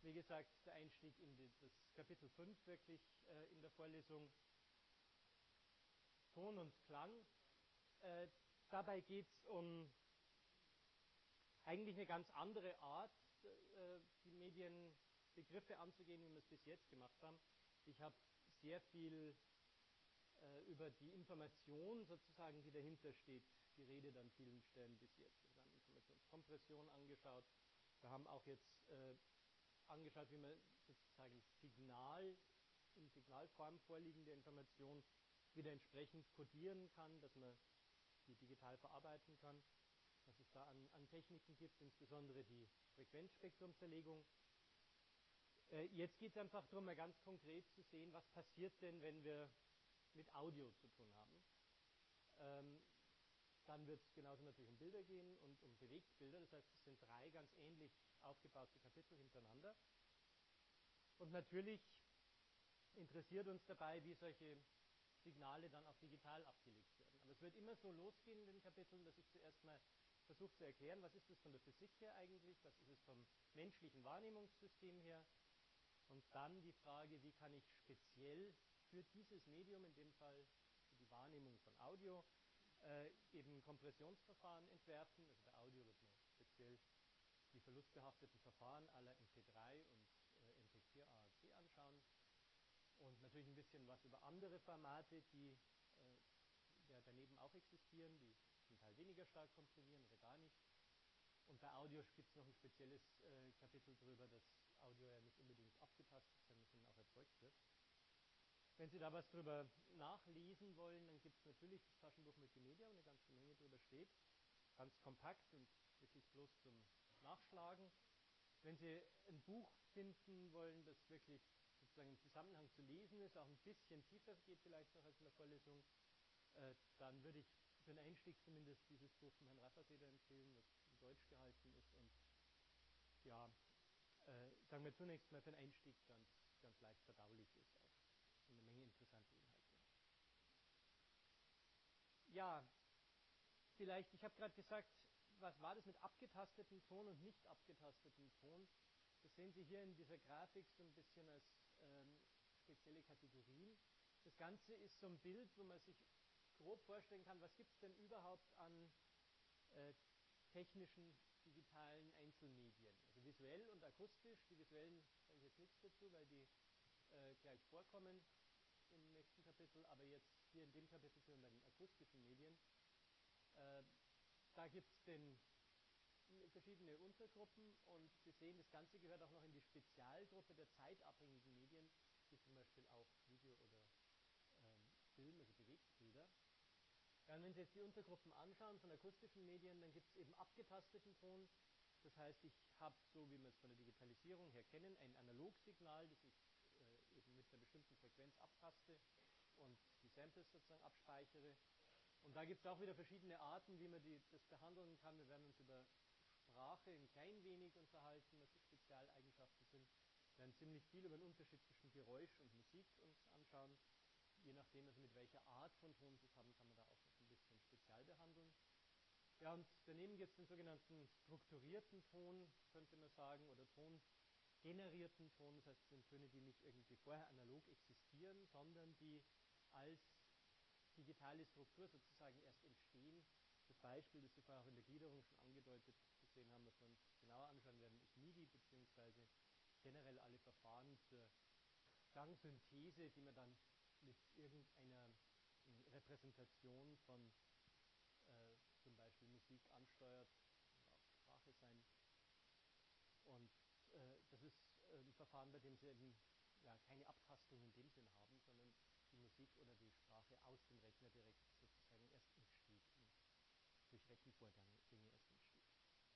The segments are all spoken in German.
wie gesagt, der Einstieg in das Kapitel 5 wirklich in der Vorlesung. Ton und Klang. Dabei geht es um eigentlich eine ganz andere Art, die Medienbegriffe anzugehen, wie wir es bis jetzt gemacht haben. Ich habe sehr viel über die Information sozusagen, die dahinter steht, geredet an vielen Stellen bis jetzt. Wir haben Informationskompression angeschaut. Wir haben auch jetzt angeschaut, wie man sozusagen in Signalform vorliegende Information wieder entsprechend codieren kann, dass man die digital verarbeiten kann, was es da an Techniken gibt, insbesondere die Frequenzspektrumzerlegung. Jetzt geht es einfach darum, mal ganz konkret zu sehen, was passiert denn, wenn wir mit Audio zu tun haben. Dann wird es genauso natürlich um Bilder gehen und um Bewegtbilder. Das heißt, es sind 3 ganz ähnlich aufgebaute Kapitel hintereinander. Und natürlich interessiert uns dabei, wie solche Signale dann auch digital abgelegt werden. Aber es wird immer so losgehen in den Kapiteln, dass ich zuerst mal versuche zu erklären, was ist das von der Physik her eigentlich, was ist es vom menschlichen Wahrnehmungssystem her. Und dann die Frage, wie kann ich speziell für dieses Medium, in dem Fall für die Wahrnehmung von Audio, eben Kompressionsverfahren entwerfen. Also bei Audio wird man speziell die verlustbehafteten Verfahren aller MP3 und MP4 AAC anschauen. Und natürlich ein bisschen was über andere Formate, die ja daneben auch existieren, die zum Teil weniger stark komprimieren oder gar nicht. Und bei Audio gibt es noch ein spezielles Kapitel darüber, dass Audio ja nicht unbedingt abgetastet, sondern auch erzeugt wird. Wenn Sie da was drüber nachlesen wollen, dann gibt es natürlich das Taschenbuch Multimedia, wo eine ganze Menge drüber steht. Ganz kompakt und wirklich bloß zum Nachschlagen. Wenn Sie ein Buch finden wollen, das wirklich sozusagen im Zusammenhang zu lesen ist, auch ein bisschen tiefer geht vielleicht noch als in der Vorlesung, dann würde ich für den Einstieg zumindest dieses Buch von Herrn Raffarseder empfehlen, das in Deutsch gehalten ist und ja, sagen wir zunächst mal für den Einstieg ganz leicht verdaulich ist auch. Eine Menge interessante Inhalte. Ja, vielleicht, ich habe gerade gesagt, was war das mit abgetastetem Ton und nicht abgetastetem Ton? Das sehen Sie hier in dieser Grafik so ein bisschen als spezielle Kategorien. Das Ganze ist so ein Bild, wo man sich grob vorstellen kann, was gibt es denn überhaupt an technischen, digitalen Einzelmedien. Also visuell und akustisch. Die visuellen sage ich jetzt nichts dazu, weil die gleich vorkommen im nächsten Kapitel, aber jetzt hier in dem Kapitel sind wir bei den akustischen Medien. Da gibt es verschiedene Untergruppen und Sie sehen, das Ganze gehört auch noch in die Spezialgruppe der zeitabhängigen Medien, wie zum Beispiel auch Video oder Film, also Bewegtbilder. Ja, und wenn Sie jetzt die Untergruppen anschauen von akustischen Medien, dann gibt es eben abgetasteten Ton. Das heißt, ich habe, so wie wir es von der Digitalisierung her kennen, ein Analogsignal, das ich eben mit einer bestimmten Frequenz abtaste und die Samples sozusagen abspeichere. Und da gibt es auch wieder verschiedene Arten, wie man das behandeln kann. Wir werden uns über Sprache ein klein wenig unterhalten, was die Spezialeigenschaften sind. Wir werden ziemlich viel über den Unterschied zwischen Geräusch und Musik uns anschauen. Je nachdem, also mit welcher Art von Ton Sie es haben, kann man da auch noch ein bisschen spezial behandeln. Ja, und daneben gibt es den sogenannten strukturierten Ton, könnte man sagen, oder tongenerierten Ton. Das heißt, es sind Töne, die nicht irgendwie vorher analog existieren, sondern die als digitale Struktur sozusagen erst entstehen. Das Beispiel, das Sie vorher auch in der Gliederung schon angedeutet gesehen haben, was wir uns genauer anschauen werden, ist MIDI, beziehungsweise generell alle Verfahren zur Klangsynthese, die man dann mit irgendeiner Repräsentation von zum Beispiel Musik ansteuert, kann auch Sprache sein. Und das ist ein Verfahren, bei dem Sie eben keine Abtastung in dem Sinn haben, sondern die Musik oder die Sprache aus dem Rechner direkt sozusagen erst entsteht und durch Rechenvorgänge erst entsteht.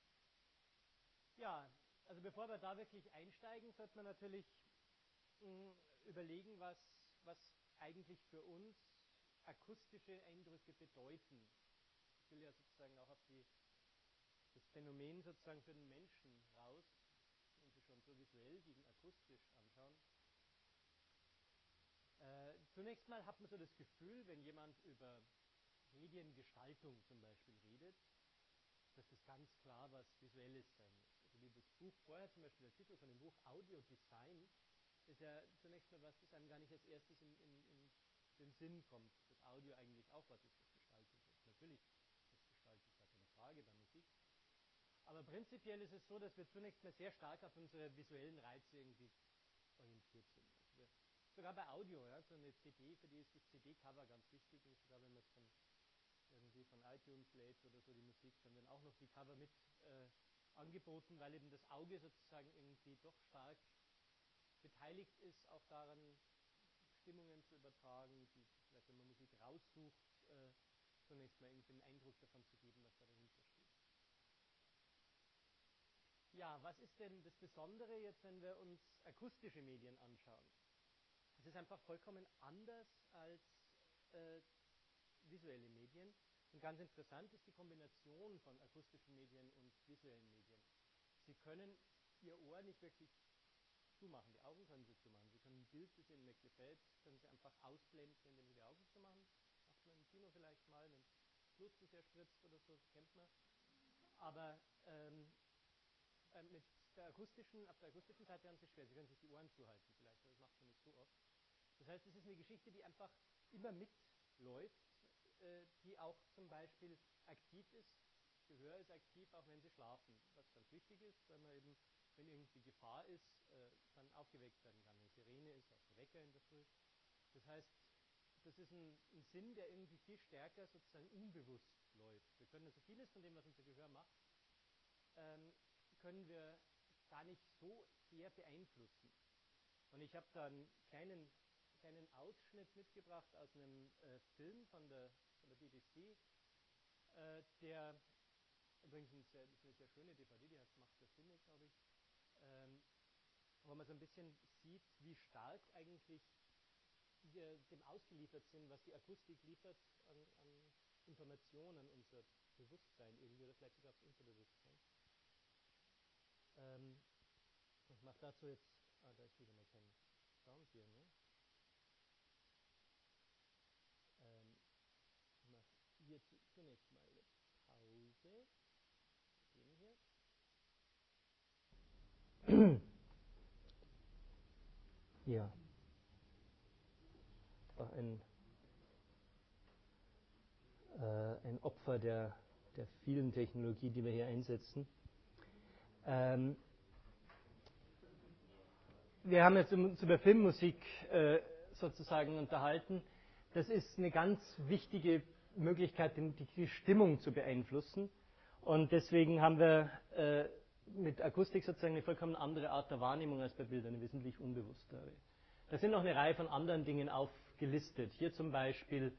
Ja, also bevor wir da wirklich einsteigen, sollte man natürlich überlegen, was eigentlich für uns akustische Eindrücke bedeuten. Ich will ja sozusagen auch auf das Phänomen sozusagen für den Menschen raus, wenn Sie schon so visuell gegen akustisch anschauen. Zunächst mal hat man so das Gefühl, wenn jemand über Mediengestaltung zum Beispiel redet, dass das ganz klar was Visuelles sein muss. Also wie das Buch vorher, zum Beispiel der Titel von dem Buch, Audio ist ja zunächst mal was, das einem gar nicht als erstes in den Sinn kommt, dass Audio eigentlich auch was ist, was gestaltet wird. Natürlich ist gestaltet, gar keine Frage bei Musik. Aber prinzipiell ist es so, dass wir zunächst mal sehr stark auf unsere visuellen Reize irgendwie orientiert sind. Also sogar bei Audio, ja, so eine CD, für die ist das CD-Cover ganz wichtig, und sogar wenn man es irgendwie von iTunes lädt oder so, die Musik, dann werden auch noch die Cover mit angeboten, weil eben das Auge sozusagen irgendwie doch stark beteiligt ist, auch daran, Stimmungen zu übertragen, die vielleicht, wenn man Musik raussucht, zunächst mal irgendwie einen Eindruck davon zu geben, was da dahinter steht. Ja, was ist denn das Besondere jetzt, wenn wir uns akustische Medien anschauen? Es ist einfach vollkommen anders als visuelle Medien. Und ganz interessant ist die Kombination von akustischen Medien und visuellen Medien. Sie können Ihr Ohr nicht wirklich zumachen, die Augen können Sie zumachen. Sie können ein Bild, das Ihnen nicht gefällt, können Sie einfach ausblenden, indem Sie die Augen zumachen. Macht man im Kino vielleicht mal, wenn Blut zu sehr spritzt oder so, das kennt man. Aber auf der akustischen Seite haben Sie es schwer. Sie können sich die Ohren zuhalten vielleicht, aber das macht man nicht so oft. Das heißt, es ist eine Geschichte, die einfach immer mitläuft, die auch zum Beispiel aktiv ist. Gehör ist aktiv, auch wenn Sie schlafen, was ganz wichtig ist, weil man eben, wenn irgendwie Gefahr ist, dann aufgeweckt werden kann. Wenn Sirene ist, auch der Wecker in der Früh. Das heißt, das ist ein Sinn, der irgendwie viel stärker sozusagen unbewusst läuft. Wir können also vieles von dem, was unser Gehör macht, können wir gar nicht so sehr beeinflussen. Und ich habe da einen kleinen Ausschnitt mitgebracht aus einem Film von der BBC, der übrigens ist eine sehr schöne DVD, die heißt Macht der Sinne, glaube ich, wo man so ein bisschen sieht, wie stark eigentlich wir dem ausgeliefert sind, was die Akustik liefert an Informationen an unser Bewusstsein irgendwie, oder vielleicht sogar aufs Unterbewusstsein. Ich mache dazu jetzt, da ist wieder mal kein Sound hier, ne? Ich mache hier zunächst mal eine Pause. Den hier. Ja, war ein Opfer der vielen Technologie, die wir hier einsetzen. Wir haben jetzt uns über Filmmusik sozusagen unterhalten. Das ist eine ganz wichtige Möglichkeit, die Stimmung zu beeinflussen. Und deswegen haben wir mit Akustik sozusagen eine vollkommen andere Art der Wahrnehmung als bei Bildern, eine wesentlich unbewusstere. Da sind noch eine Reihe von anderen Dingen aufgelistet. Hier zum Beispiel,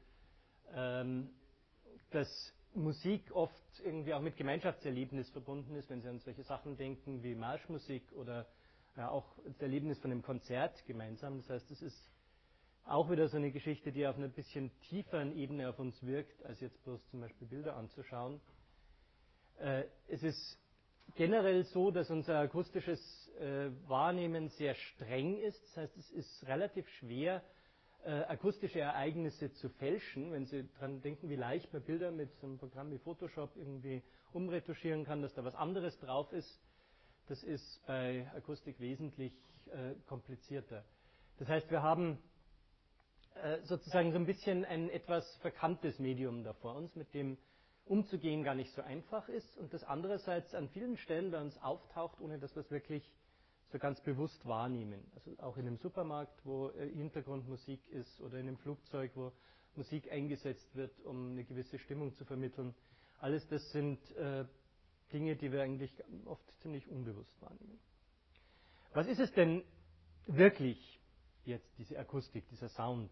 dass Musik oft irgendwie auch mit Gemeinschaftserlebnis verbunden ist, wenn Sie an solche Sachen denken wie Marschmusik oder auch das Erlebnis von einem Konzert gemeinsam. Das heißt, es ist auch wieder so eine Geschichte, die auf einer bisschen tieferen Ebene auf uns wirkt, als jetzt bloß zum Beispiel Bilder anzuschauen. Es ist generell so, dass unser akustisches Wahrnehmen sehr streng ist. Das heißt, es ist relativ schwer, akustische Ereignisse zu fälschen. Wenn Sie daran denken, wie leicht man Bilder mit so einem Programm wie Photoshop irgendwie umretuschieren kann, dass da was anderes drauf ist, das ist bei Akustik wesentlich komplizierter. Das heißt, wir haben sozusagen so ein bisschen ein etwas verkanntes Medium da vor uns, mit dem umzugehen gar nicht so einfach ist und das andererseits an vielen Stellen bei uns auftaucht, ohne dass wir es wirklich so ganz bewusst wahrnehmen. Also auch in einem Supermarkt, wo Hintergrundmusik ist, oder in einem Flugzeug, wo Musik eingesetzt wird, um eine gewisse Stimmung zu vermitteln. Alles das sind Dinge, die wir eigentlich oft ziemlich unbewusst wahrnehmen. Was ist es denn wirklich jetzt, diese Akustik, dieser Sound?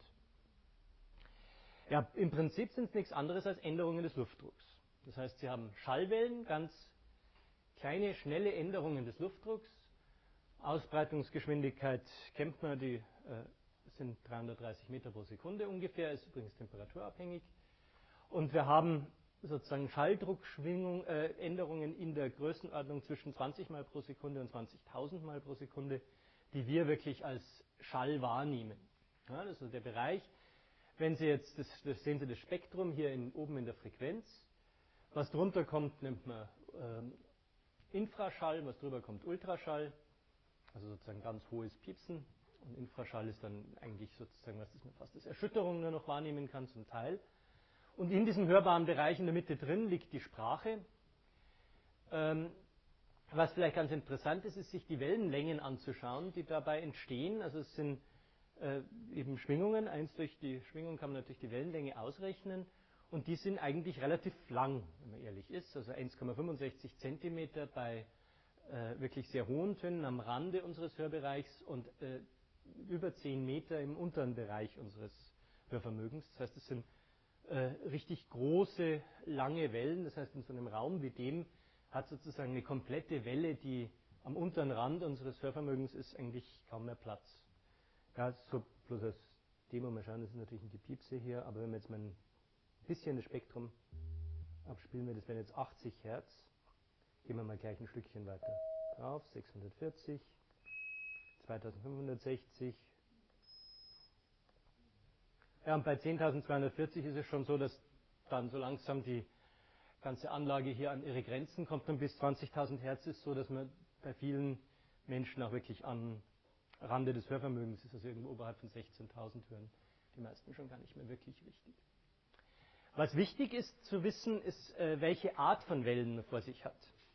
Ja, im Prinzip sind es nichts anderes als Änderungen des Luftdrucks. Das heißt, Sie haben Schallwellen, ganz kleine, schnelle Änderungen des Luftdrucks. Ausbreitungsgeschwindigkeit kennt man, die sind 330 Meter pro Sekunde ungefähr, ist übrigens temperaturabhängig. Und wir haben sozusagen Schalldruckänderungen in der Größenordnung zwischen 20 Mal pro Sekunde und 20.000 Mal pro Sekunde, die wir wirklich als Schall wahrnehmen. Ja, das ist also der Bereich. Wenn Sie jetzt, das sehen Sie das Spektrum hier oben in der Frequenz. Was drunter kommt, nennt man Infraschall, was drüber kommt Ultraschall, also sozusagen ganz hohes Piepsen Und Infraschall ist dann eigentlich sozusagen, was man fast als Erschütterung nur noch wahrnehmen kann zum Teil. Und in diesem hörbaren Bereich in der Mitte drin liegt die Sprache. Was vielleicht ganz interessant ist, ist, sich die Wellenlängen anzuschauen, die dabei entstehen. Also es sind eben Schwingungen. Durch die Schwingung kann man natürlich die Wellenlänge ausrechnen. Und die sind eigentlich relativ lang, wenn man ehrlich ist. Also 1,65 Zentimeter bei wirklich sehr hohen Tönen am Rande unseres Hörbereichs und über 10 Meter im unteren Bereich unseres Hörvermögens. Das heißt, es sind richtig große, lange Wellen. Das heißt, in so einem Raum wie dem hat sozusagen eine komplette Welle, die am unteren Rand unseres Hörvermögens ist, eigentlich kaum mehr Platz. Ja, so bloß als Demo mal schauen, das ist natürlich ein Gepiepse hier, aber wenn wir jetzt mal ein bisschen das Spektrum abspielen, das wären jetzt 80 Hertz, gehen wir mal gleich ein Stückchen weiter drauf, 640, 2560. Ja, und bei 10.240 ist es schon so, dass dann so langsam die ganze Anlage hier an ihre Grenzen kommt und bis 20.000 Hertz ist so, dass man bei vielen Menschen auch wirklich am Rande des Hörvermögens ist, also irgendwo oberhalb von 16.000 hören die meisten schon gar nicht mehr wirklich richtig. Was wichtig ist zu wissen, ist, welche Art von Wellen man vor sich hat.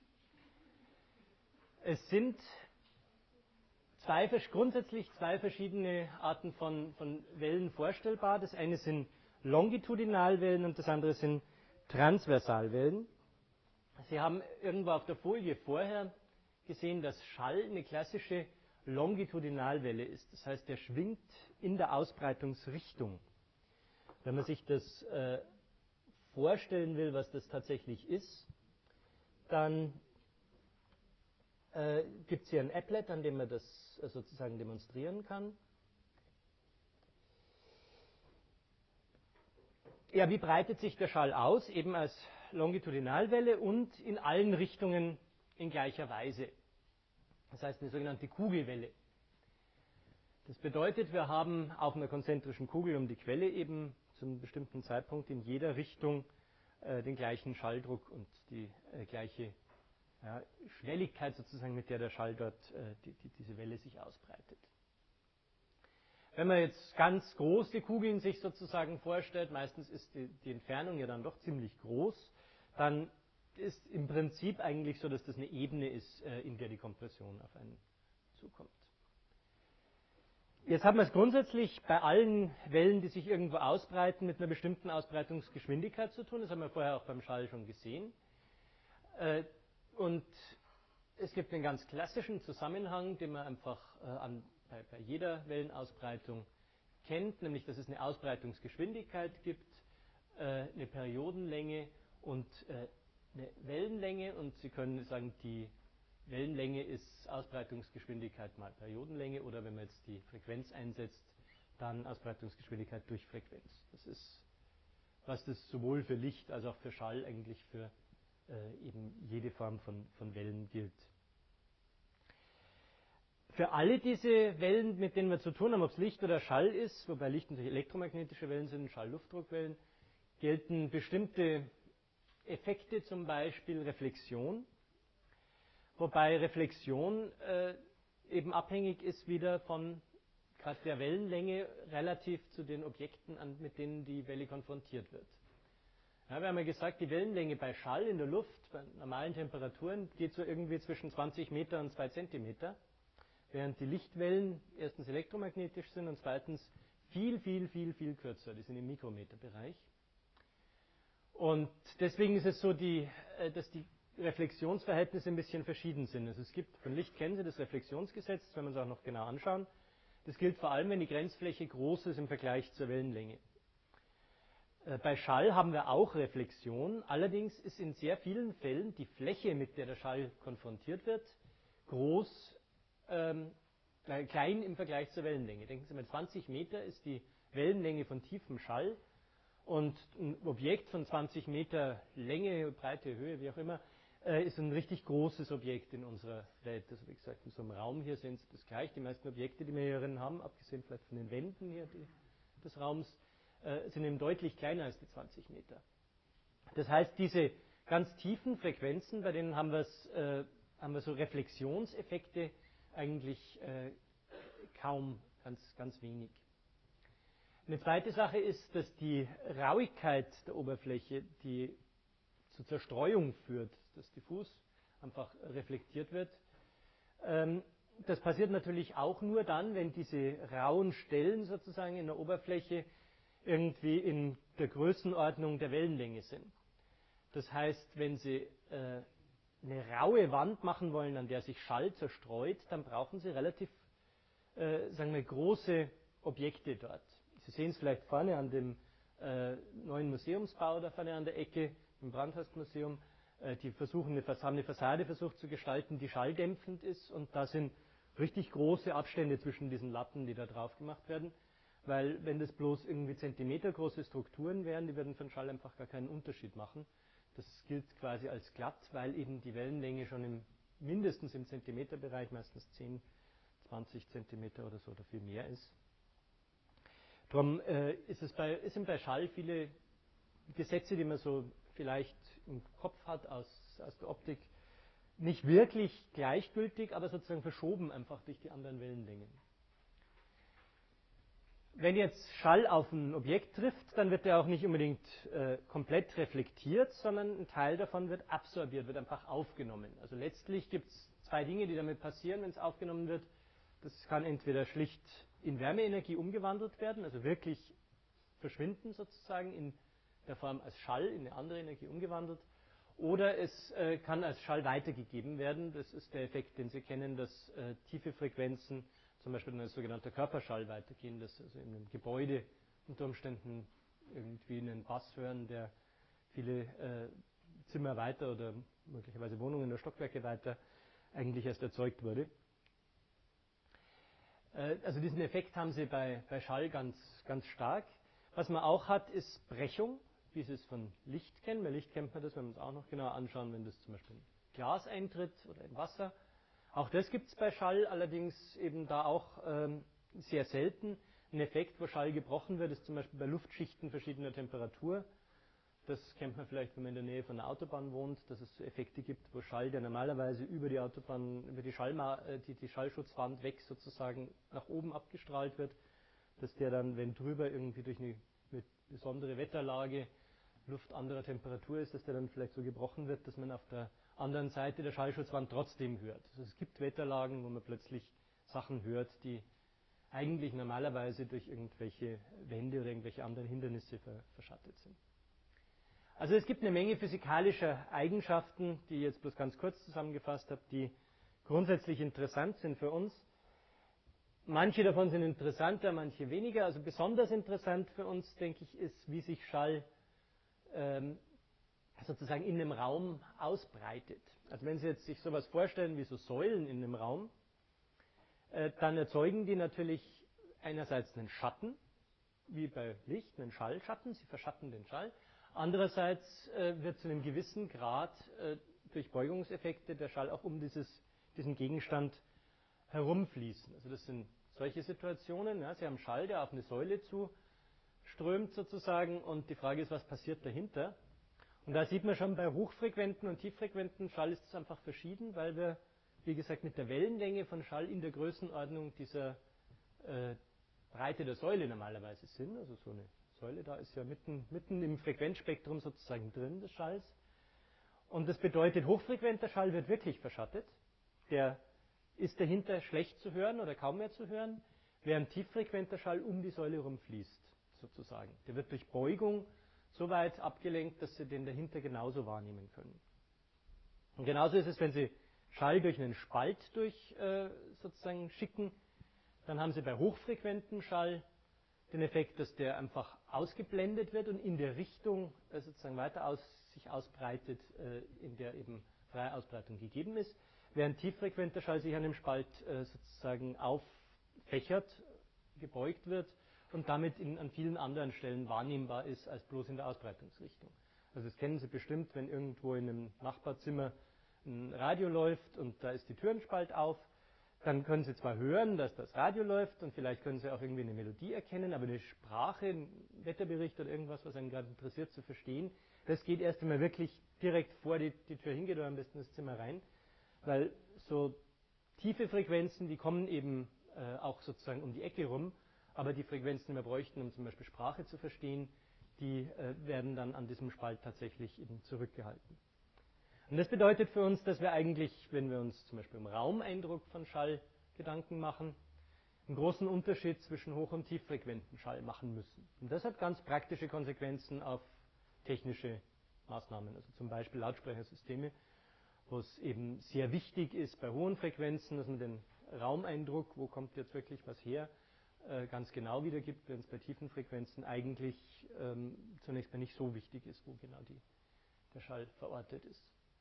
Es sind grundsätzlich zwei verschiedene Arten von Wellen vorstellbar. Das eine sind Longitudinalwellen und das andere sind Transversalwellen. Sie haben irgendwo auf der Folie vorher gesehen, dass Schall eine klassische Longitudinalwelle ist. Das heißt, der schwingt in der Ausbreitungsrichtung. Wenn man sich das vorstellen will, was das tatsächlich ist, dann gibt es hier ein Applet, an dem man das sozusagen demonstrieren kann. Ja, wie breitet sich der Schall aus? Eben als Longitudinalwelle und in allen Richtungen in gleicher Weise. Das heißt eine sogenannte Kugelwelle. Das bedeutet, wir haben auf einer konzentrischen Kugel um die Quelle eben zu einem bestimmten Zeitpunkt in jeder Richtung den gleichen Schalldruck und die gleiche Schnelligkeit sozusagen, mit der der Schall dort, diese Welle sich ausbreitet. Wenn man jetzt ganz große Kugeln sich sozusagen vorstellt, meistens ist die Entfernung ja dann doch ziemlich groß, dann ist im Prinzip eigentlich so, dass das eine Ebene ist, in der die Kompression auf einen zukommt. Jetzt haben wir es grundsätzlich bei allen Wellen, die sich irgendwo ausbreiten, mit einer bestimmten Ausbreitungsgeschwindigkeit zu tun. Das haben wir vorher auch beim Schall schon gesehen. Und es gibt einen ganz klassischen Zusammenhang, den man einfach bei jeder Wellenausbreitung kennt, nämlich dass es eine Ausbreitungsgeschwindigkeit gibt, eine Periodenlänge und eine Wellenlänge. Und Sie können sagen, die Wellenlänge ist Ausbreitungsgeschwindigkeit mal Periodenlänge oder wenn man jetzt die Frequenz einsetzt, dann Ausbreitungsgeschwindigkeit durch Frequenz. Das ist, was das sowohl für Licht als auch für Schall eigentlich für eben jede Form von Wellen gilt. Für alle diese Wellen, mit denen wir zu tun haben, ob es Licht oder Schall ist, wobei Licht natürlich elektromagnetische Wellen sind, Schall-Luftdruckwellen, gelten bestimmte Effekte, zum Beispiel Reflexion. Wobei Reflexion eben abhängig ist wieder von gerade der Wellenlänge relativ zu den Objekten, mit denen die Welle konfrontiert wird. Ja, wir haben ja gesagt, die Wellenlänge bei Schall in der Luft, bei normalen Temperaturen, geht so irgendwie zwischen 20 Meter und 2 Zentimeter, während die Lichtwellen erstens elektromagnetisch sind und zweitens viel kürzer, die sind im Mikrometerbereich. Und deswegen ist es so, dass die Reflexionsverhältnisse ein bisschen verschieden sind. Also es gibt, von Licht kennen Sie das Reflexionsgesetz, wenn wir uns auch noch genau anschauen. Das gilt vor allem, wenn die Grenzfläche groß ist im Vergleich zur Wellenlänge. Bei Schall haben wir auch Reflexion, allerdings ist in sehr vielen Fällen die Fläche, mit der der Schall konfrontiert wird, klein im Vergleich zur Wellenlänge. Denken Sie mal, 20 Meter ist die Wellenlänge von tiefem Schall und ein Objekt von 20 Meter Länge, Breite, Höhe, wie auch immer, ist ein richtig großes Objekt in unserer Welt. Also wie gesagt, in so einem Raum hier sehen Sie das gleich. Die meisten Objekte, die wir hier drin haben, abgesehen vielleicht von den Wänden hier des Raums, sind eben deutlich kleiner als die 20 Meter. Das heißt, diese ganz tiefen Frequenzen, bei denen haben wir so Reflexionseffekte eigentlich kaum ganz wenig. Eine zweite Sache ist, dass die Rauigkeit der Oberfläche, die zur Zerstreuung führt, dass diffus einfach reflektiert wird. Das passiert natürlich auch nur dann, wenn diese rauen Stellen sozusagen in der Oberfläche irgendwie in der Größenordnung der Wellenlänge sind. Das heißt, wenn Sie eine raue Wand machen wollen, an der sich Schall zerstreut, dann brauchen Sie relativ sagen wir, große Objekte dort. Sie sehen es vielleicht vorne an dem neuen Museumsbau da vorne an der Ecke im Brandhorstmuseum. Die haben eine Fassade versucht zu gestalten, die schalldämpfend ist, und da sind richtig große Abstände zwischen diesen Latten, die da drauf gemacht werden, weil wenn das bloß irgendwie zentimetergroße Strukturen wären, die würden für den Schall einfach gar keinen Unterschied machen. Das gilt quasi als glatt, weil eben die Wellenlänge schon mindestens im Zentimeterbereich, meistens 10, 20 Zentimeter oder so oder viel mehr ist. Darum sind bei Schall viele Gesetze, die man so vielleicht im Kopf hat aus der Optik, nicht wirklich gleichgültig, aber sozusagen verschoben einfach durch die anderen Wellenlängen. Wenn jetzt Schall auf ein Objekt trifft, dann wird er auch nicht unbedingt komplett reflektiert, sondern ein Teil davon wird absorbiert, wird einfach aufgenommen. Also letztlich gibt es zwei Dinge, die damit passieren, wenn es aufgenommen wird. Das kann entweder schlicht in Wärmeenergie umgewandelt werden, also wirklich verschwinden sozusagen in der Form als Schall in eine andere Energie umgewandelt, oder es kann als Schall weitergegeben werden. Das ist der Effekt, den Sie kennen, dass tiefe Frequenzen, zum Beispiel ein sogenannter Körperschall, weitergehen, dass also in einem Gebäude unter Umständen irgendwie einen Bass hören, der viele Zimmer weiter oder möglicherweise Wohnungen oder Stockwerke weiter eigentlich erst erzeugt wurde. Also diesen Effekt haben Sie bei Schall ganz stark. Was man auch hat, ist Brechung, wie Sie es von Licht kennen. Bei Licht kennt man das, wenn wir uns auch noch genauer anschauen, wenn das zum Beispiel in Glas eintritt oder in Wasser. Auch das gibt es bei Schall, allerdings eben da auch sehr selten. Ein Effekt, wo Schall gebrochen wird, ist zum Beispiel bei Luftschichten verschiedener Temperatur. Das kennt man vielleicht, wenn man in der Nähe von einer Autobahn wohnt, dass es so Effekte gibt, wo Schall, der normalerweise über die Autobahn, über die Schallschutzwand weg sozusagen nach oben abgestrahlt wird, dass der dann, wenn drüber irgendwie durch eine besondere Wetterlage Luft anderer Temperatur ist, dass der dann vielleicht so gebrochen wird, dass man auf der anderen Seite der Schallschutzwand trotzdem hört. Also es gibt Wetterlagen, wo man plötzlich Sachen hört, die eigentlich normalerweise durch irgendwelche Wände oder irgendwelche anderen Hindernisse verschattet sind. Also es gibt eine Menge physikalischer Eigenschaften, die ich jetzt bloß ganz kurz zusammengefasst habe, die grundsätzlich interessant sind für uns. Manche davon sind interessanter, manche weniger. Also besonders interessant für uns, denke ich, ist, wie sich Schall sozusagen in einem Raum ausbreitet. Also wenn Sie jetzt sich sowas vorstellen wie so Säulen in einem Raum, dann erzeugen die natürlich einerseits einen Schatten, wie bei Licht, einen Schallschatten, sie verschatten den Schall. Andererseits wird zu einem gewissen Grad durch Beugungseffekte der Schall auch um diesen Gegenstand herumfließen. Also das sind solche Situationen. Ja, Sie haben Schall, der auf eine Säule zuströmt sozusagen, und die Frage ist, was passiert dahinter? Und da sieht man schon, bei hochfrequenten und tieffrequenten Schall ist es einfach verschieden, weil wir, wie gesagt, mit der Wellenlänge von Schall in der Größenordnung dieser Breite der Säule normalerweise sind. Also so eine Säule da ist ja mitten im Frequenzspektrum sozusagen drin des Schalls. Und das bedeutet, hochfrequenter Schall wird wirklich verschattet. Der ist dahinter schlecht zu hören oder kaum mehr zu hören, während tieffrequenter Schall um die Säule herumfließt, sozusagen. Der wird durch Beugung so weit abgelenkt, dass Sie den dahinter genauso wahrnehmen können. Und genauso ist es, wenn Sie Schall durch einen Spalt sozusagen schicken, dann haben Sie bei hochfrequentem Schall den Effekt, dass der einfach ausgeblendet wird und in der Richtung sozusagen weiter sich ausbreitet, in der eben freie Ausbreitung gegeben ist, während tieffrequenter Schall sich an dem Spalt sozusagen auffächert, gebeugt wird und damit an vielen anderen Stellen wahrnehmbar ist als bloß in der Ausbreitungsrichtung. Also das kennen Sie bestimmt, wenn irgendwo in einem Nachbarzimmer ein Radio läuft und da ist die Türenspalt auf, dann können Sie zwar hören, dass das Radio läuft und vielleicht können Sie auch irgendwie eine Melodie erkennen, aber eine Sprache, ein Wetterbericht oder irgendwas, was einen gerade interessiert zu verstehen, das geht erst, wenn man wirklich direkt vor die Tür hingeht oder am besten ins Zimmer rein, weil so tiefe Frequenzen, die kommen eben auch sozusagen um die Ecke rum, aber die Frequenzen, die wir bräuchten, um zum Beispiel Sprache zu verstehen, die werden dann an diesem Spalt tatsächlich eben zurückgehalten. Und das bedeutet für uns, dass wir eigentlich, wenn wir uns zum Beispiel im Raumeindruck von Schall Gedanken machen, einen großen Unterschied zwischen hoch- und tieffrequenten Schall machen müssen. Und das hat ganz praktische Konsequenzen auf technische Maßnahmen, also zum Beispiel Lautsprechersysteme, wo es eben sehr wichtig ist bei hohen Frequenzen, dass man den Raumeindruck, wo kommt jetzt wirklich was her, ganz genau wiedergibt, während es bei tiefen Frequenzen eigentlich zunächst mal nicht so wichtig ist, wo genau der Schall verortet ist.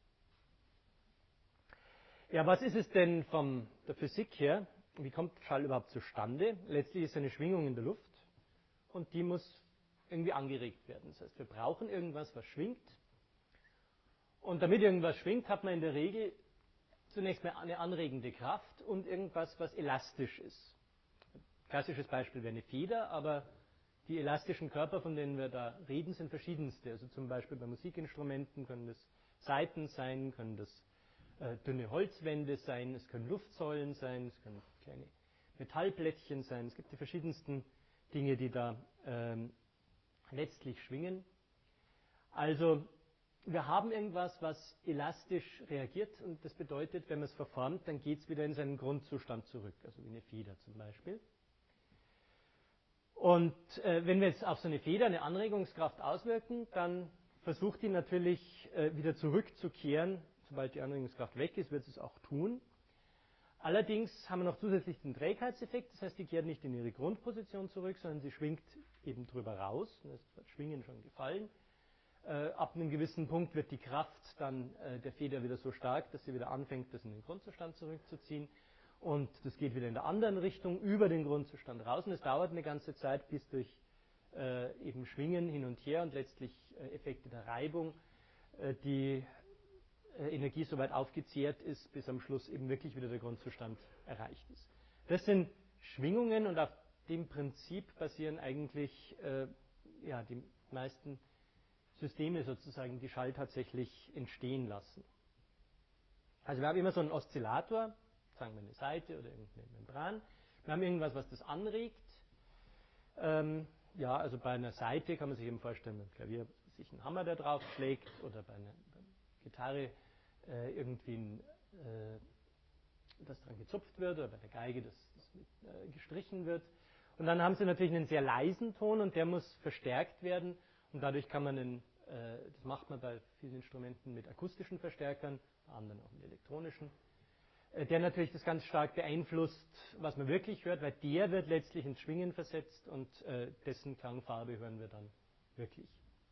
Ja, was ist es denn von der Physik her? Wie kommt Schall überhaupt zustande? Letztlich ist eine Schwingung in der Luft und die muss irgendwie angeregt werden. Das heißt, wir brauchen irgendwas, was schwingt. Und damit irgendwas schwingt, hat man in der Regel zunächst mal eine anregende Kraft und irgendwas, was elastisch ist. Klassisches Beispiel wäre eine Feder, aber die elastischen Körper, von denen wir da reden, sind verschiedenste. Also zum Beispiel bei Musikinstrumenten können das Saiten sein, können das dünne Holzwände sein, es können Luftsäulen sein, es können kleine Metallplättchen sein. Es gibt die verschiedensten Dinge, die da letztlich schwingen. Also wir haben irgendwas, was elastisch reagiert und das bedeutet, wenn man es verformt, dann geht es wieder in seinen Grundzustand zurück, also wie eine Feder zum Beispiel. Und wenn wir jetzt auf so eine Feder eine Anregungskraft auswirken, dann versucht die natürlich wieder zurückzukehren. Sobald die Anregungskraft weg ist, wird es auch tun. Allerdings haben wir noch zusätzlich den Trägheitseffekt, das heißt, die kehrt nicht in ihre Grundposition zurück, sondern sie schwingt eben drüber raus. Das ist das Schwingen schon gefallen. Ab einem gewissen Punkt wird die Kraft dann der Feder wieder so stark, dass sie wieder anfängt, das in den Grundzustand zurückzuziehen. Und das geht wieder in der anderen Richtung über den Grundzustand raus. Und es dauert eine ganze Zeit, bis durch eben Schwingen hin und her und letztlich Effekte der Reibung die Energie so weit aufgezehrt ist, bis am Schluss eben wirklich wieder der Grundzustand erreicht ist. Das sind Schwingungen und auf dem Prinzip basieren eigentlich die meisten Systeme sozusagen, die Schall tatsächlich entstehen lassen. Also wir haben immer so einen Oszillator, sagen wir eine Saite oder irgendeine Membran. Wir haben irgendwas, was das anregt. Also bei einer Saite kann man sich eben vorstellen, beim Klavier sich ein Hammer, der drauf schlägt, oder bei einer Gitarre irgendwie das dran gezupft wird, oder bei der Geige das gestrichen wird. Und dann haben sie natürlich einen sehr leisen Ton und der muss verstärkt werden. Und dadurch kann man das macht man bei vielen Instrumenten mit akustischen Verstärkern, bei anderen auch mit elektronischen, der natürlich das ganz stark beeinflusst, was man wirklich hört, weil der wird letztlich ins Schwingen versetzt und dessen Klangfarbe hören wir dann wirklich.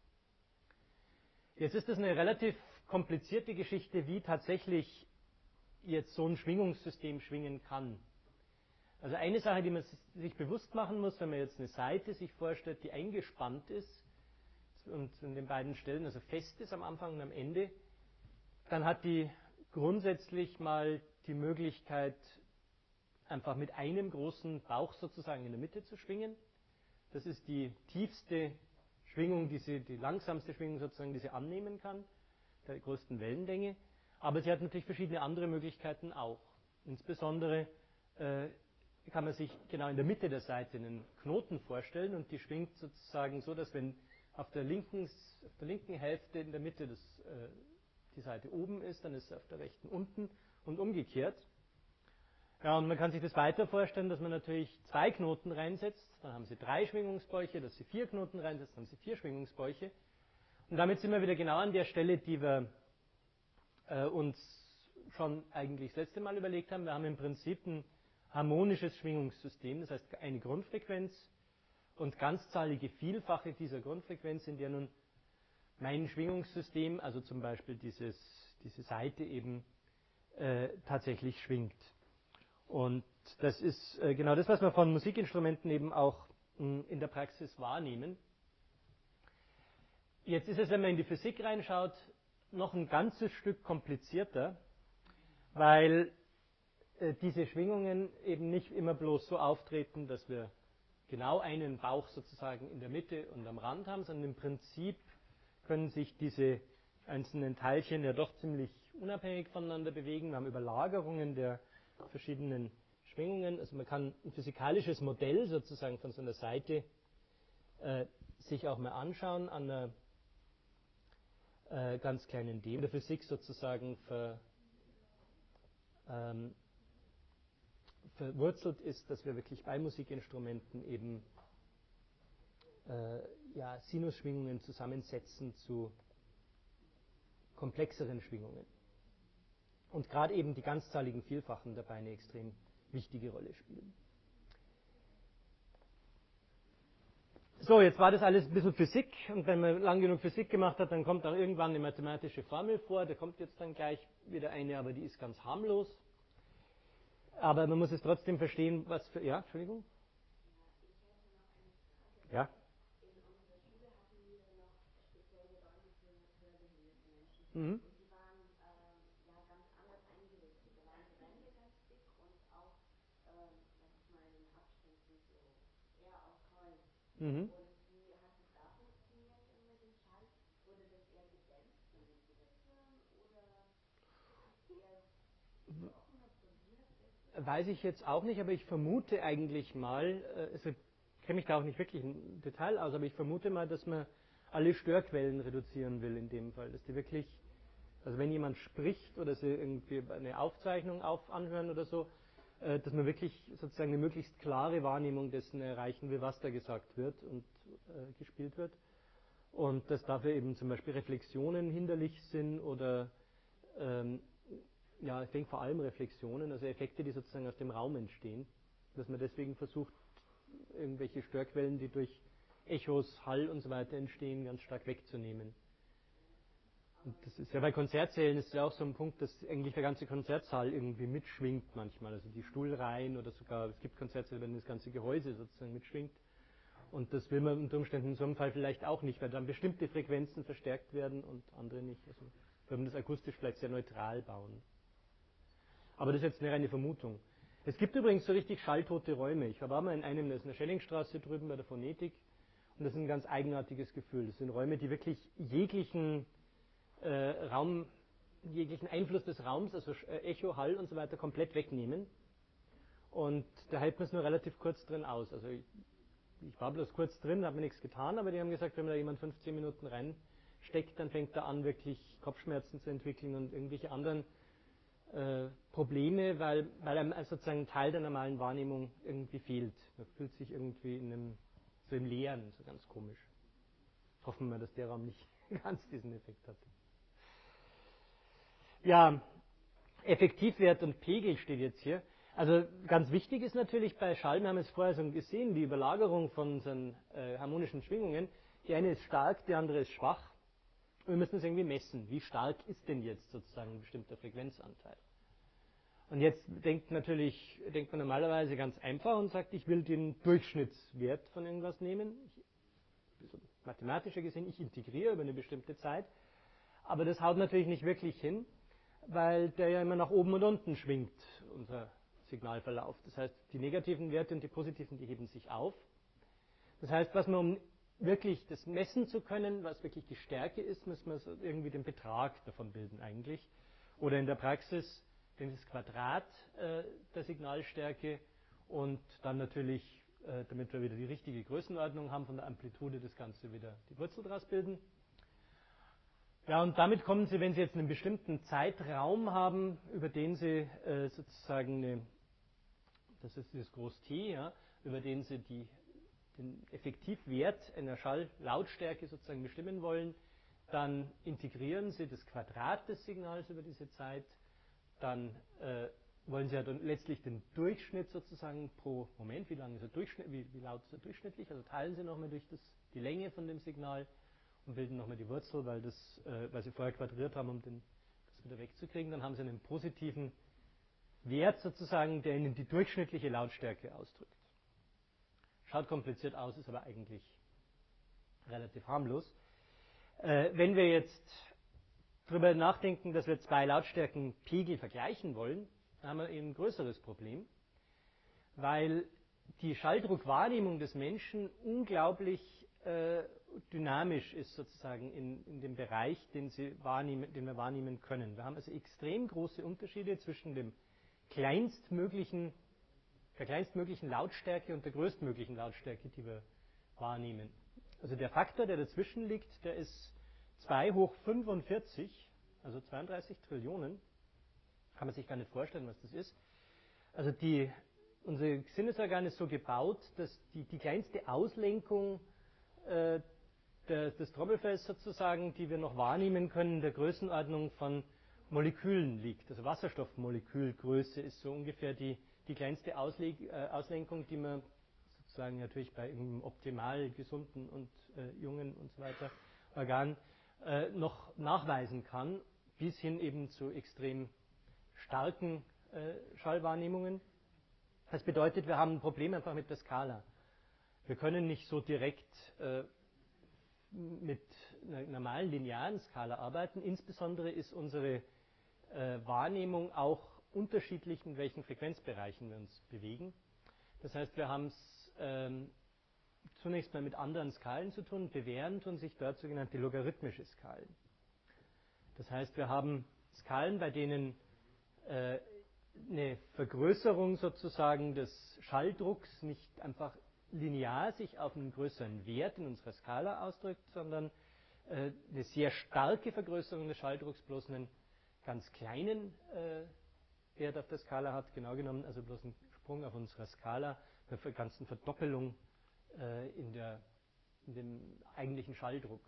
Jetzt ist das eine relativ komplizierte Geschichte, wie tatsächlich jetzt so ein Schwingungssystem schwingen kann. Also eine Sache, die man sich bewusst machen muss, wenn man jetzt eine Saite sich vorstellt, die eingespannt ist und an den beiden Stellen also fest ist am Anfang und am Ende, dann hat die grundsätzlich mal die Möglichkeit, einfach mit einem großen Bauch sozusagen in der Mitte zu schwingen. Das ist die tiefste Schwingung, die langsamste Schwingung sozusagen, die sie annehmen kann, der größten Wellenlänge. Aber sie hat natürlich verschiedene andere Möglichkeiten auch. Insbesondere kann man sich genau in der Mitte der Saite einen Knoten vorstellen und die schwingt sozusagen so, dass wenn auf der linken Hälfte in der Mitte die Saite oben ist, dann ist sie auf der rechten unten und umgekehrt. Ja, und man kann sich das weiter vorstellen, dass man natürlich 2 Knoten reinsetzt, dann haben Sie 3 Schwingungsbäuche, dass Sie 4 Knoten reinsetzt, dann haben Sie 4 Schwingungsbäuche. Und damit sind wir wieder genau an der Stelle, die wir uns schon eigentlich das letzte Mal überlegt haben. Wir haben im Prinzip ein harmonisches Schwingungssystem, das heißt eine Grundfrequenz und ganzzahlige Vielfache dieser Grundfrequenz, in der nun mein Schwingungssystem, also zum Beispiel diese Saite eben tatsächlich schwingt. Und das ist genau das, was wir von Musikinstrumenten eben auch in der Praxis wahrnehmen. Jetzt ist es, wenn man in die Physik reinschaut, noch ein ganzes Stück komplizierter, weil diese Schwingungen eben nicht immer bloß so auftreten, dass wir genau einen Bauch sozusagen in der Mitte und am Rand haben, sondern im Prinzip können sich diese einzelnen Teilchen ja doch ziemlich unabhängig voneinander bewegen. Wir haben Überlagerungen der verschiedenen Schwingungen. Also man kann ein physikalisches Modell sozusagen von so einer Seite sich auch mal anschauen an einer ganz kleinen Demo der Physik sozusagen verwurzelt ist, dass wir wirklich bei Musikinstrumenten eben Sinusschwingungen zusammensetzen zu komplexeren Schwingungen. Und gerade eben die ganzzahligen Vielfachen dabei eine extrem wichtige Rolle spielen. So, jetzt war das alles ein bisschen Physik, und wenn man lang genug Physik gemacht hat, dann kommt auch irgendwann eine mathematische Formel vor, da kommt jetzt dann gleich wieder eine, aber die ist ganz harmlos. Aber man muss es trotzdem verstehen, was für... Ja, Entschuldigung? Ja. In unserer Schule hatten wir noch spezielle Räume für hörbehinderte Menschen. Mhm. Und die waren ganz anders eingerichtet. Da waren die Wände ganz dick und auch, sag ich mal, in Abständen so eher aus Holz. Mhm. Und wie hat es da funktioniert mit dem Schall? Wurde das eher gedämpft von den Blättern oder eher gebrochen, absorbiert? Weiß ich jetzt auch nicht, aber ich vermute eigentlich mal, also kenne mich da auch nicht wirklich im Detail aus, aber ich vermute mal, dass man alle Störquellen reduzieren will in dem Fall. Dass die wirklich, also wenn jemand spricht oder sie irgendwie eine Aufzeichnung anhören oder so, dass man wirklich sozusagen eine möglichst klare Wahrnehmung dessen erreichen will, was da gesagt wird und gespielt wird. Und dass dafür eben zum Beispiel Reflexionen hinderlich sind oder ich denke vor allem Reflexionen, also Effekte, die sozusagen aus dem Raum entstehen, dass man deswegen versucht, irgendwelche Störquellen, die durch Echos, Hall und so weiter entstehen, ganz stark wegzunehmen. Und das ist ja bei Konzertsälen ist ja auch so ein Punkt, dass eigentlich der ganze Konzertsaal irgendwie mitschwingt manchmal, also die Stuhlreihen oder sogar, es gibt Konzertsäle, wenn das ganze Gehäuse sozusagen mitschwingt. Und das will man unter Umständen in so einem Fall vielleicht auch nicht, weil dann bestimmte Frequenzen verstärkt werden und andere nicht. Also wenn man das akustisch vielleicht sehr neutral bauen. Aber das ist jetzt eine reine Vermutung. Es gibt übrigens so richtig schalltote Räume. Ich war mal in einem, das ist in der Schellingstraße drüben bei der Phonetik, und das ist ein ganz eigenartiges Gefühl. Das sind Räume, die wirklich jeglichen jeglichen Einfluss des Raums, also Echo, Hall und so weiter, komplett wegnehmen. Und da hält man es nur relativ kurz drin aus. Also ich war bloß kurz drin, habe mir nichts getan, aber die haben gesagt, wenn man da jemand 15 Minuten reinsteckt, dann fängt er an, wirklich Kopfschmerzen zu entwickeln und irgendwelche anderen Probleme, weil einem sozusagen ein Teil der normalen Wahrnehmung irgendwie fehlt. Man fühlt sich irgendwie so im Leeren, so ganz komisch. Hoffen wir, dass der Raum nicht ganz diesen Effekt hat. Ja, Effektivwert und Pegel steht jetzt hier. Also ganz wichtig ist natürlich bei Schall, wir haben es vorher schon gesehen, die Überlagerung von unseren harmonischen Schwingungen. Die eine ist stark, die andere ist schwach. Und wir müssen es irgendwie messen. Wie stark ist denn jetzt sozusagen ein bestimmter Frequenzanteil? Und jetzt denkt man normalerweise ganz einfach und sagt, ich will den Durchschnittswert von irgendwas nehmen. Mathematischer gesehen, ich integriere über eine bestimmte Zeit. Aber das haut natürlich nicht wirklich hin, weil der ja immer nach oben und unten schwingt, unser Signalverlauf. Das heißt, die negativen Werte und die positiven, die heben sich auf. Das heißt, um wirklich das messen zu können, was wirklich die Stärke ist, müssen wir so irgendwie den Betrag davon bilden eigentlich. Oder in der Praxis das Quadrat der Signalstärke und dann natürlich, damit wir wieder die richtige Größenordnung haben von der Amplitude, das Ganze wieder die Wurzel daraus bilden. Ja, und damit kommen Sie, wenn Sie jetzt einen bestimmten Zeitraum haben, über den Sie sozusagen das ist dieses Groß T, ja, über den Sie den Effektivwert einer Schalllautstärke sozusagen bestimmen wollen, dann integrieren Sie das Quadrat des Signals über diese Zeit, dann wollen Sie ja dann letztlich den Durchschnitt sozusagen pro Moment, wie laut ist er durchschnittlich, also teilen Sie nochmal durch die Länge von dem Signal und bilden nochmal die Wurzel, weil Sie vorher quadriert haben, um das wieder wegzukriegen. Dann haben Sie einen positiven Wert sozusagen, der Ihnen die durchschnittliche Lautstärke ausdrückt. Schaut kompliziert aus, ist aber eigentlich relativ harmlos. Wenn wir jetzt darüber nachdenken, dass wir zwei Lautstärkenpegel vergleichen wollen, dann haben wir eben ein größeres Problem, weil die Schalldruckwahrnehmung des Menschen unglaublich dynamisch ist sozusagen in dem Bereich, den wir wahrnehmen können. Wir haben also extrem große Unterschiede zwischen dem kleinstmöglichen der kleinstmöglichen Lautstärke und der größtmöglichen Lautstärke, die wir wahrnehmen. Also der Faktor, der dazwischen liegt, der ist 2 hoch 45, also 32 Trillionen. Kann man sich gar nicht vorstellen, was das ist. Also unser Sinnesorgan ist so gebaut, dass die kleinste Auslenkung des Trommelfells sozusagen, die wir noch wahrnehmen können, der Größenordnung von Molekülen liegt. Also Wasserstoffmolekülgröße ist so ungefähr die kleinste Auslenkung, die man sozusagen natürlich bei einem optimal gesunden und jungen und so weiter Organ noch nachweisen kann, bis hin eben zu extrem starken Schallwahrnehmungen. Das bedeutet, wir haben ein Problem einfach mit der Skala. Wir können nicht so direkt mit einer normalen linearen Skala arbeiten. Insbesondere ist unsere Wahrnehmung auch unterschiedlich, in welchen Frequenzbereichen wir uns bewegen. Das heißt, wir haben es zunächst mal mit anderen Skalen zu tun, bewähren tun sich dort sogenannte logarithmische Skalen. Das heißt, wir haben Skalen, bei denen eine Vergrößerung sozusagen des Schalldrucks nicht einfach linear sich auf einen größeren Wert in unserer Skala ausdrückt, sondern eine sehr starke Vergrößerung des Schalldrucks bloß einen ganz kleinen Wert auf der Skala hat, genau genommen also bloß einen Sprung auf unserer Skala, eine ganze Verdoppelung in dem eigentlichen Schalldruck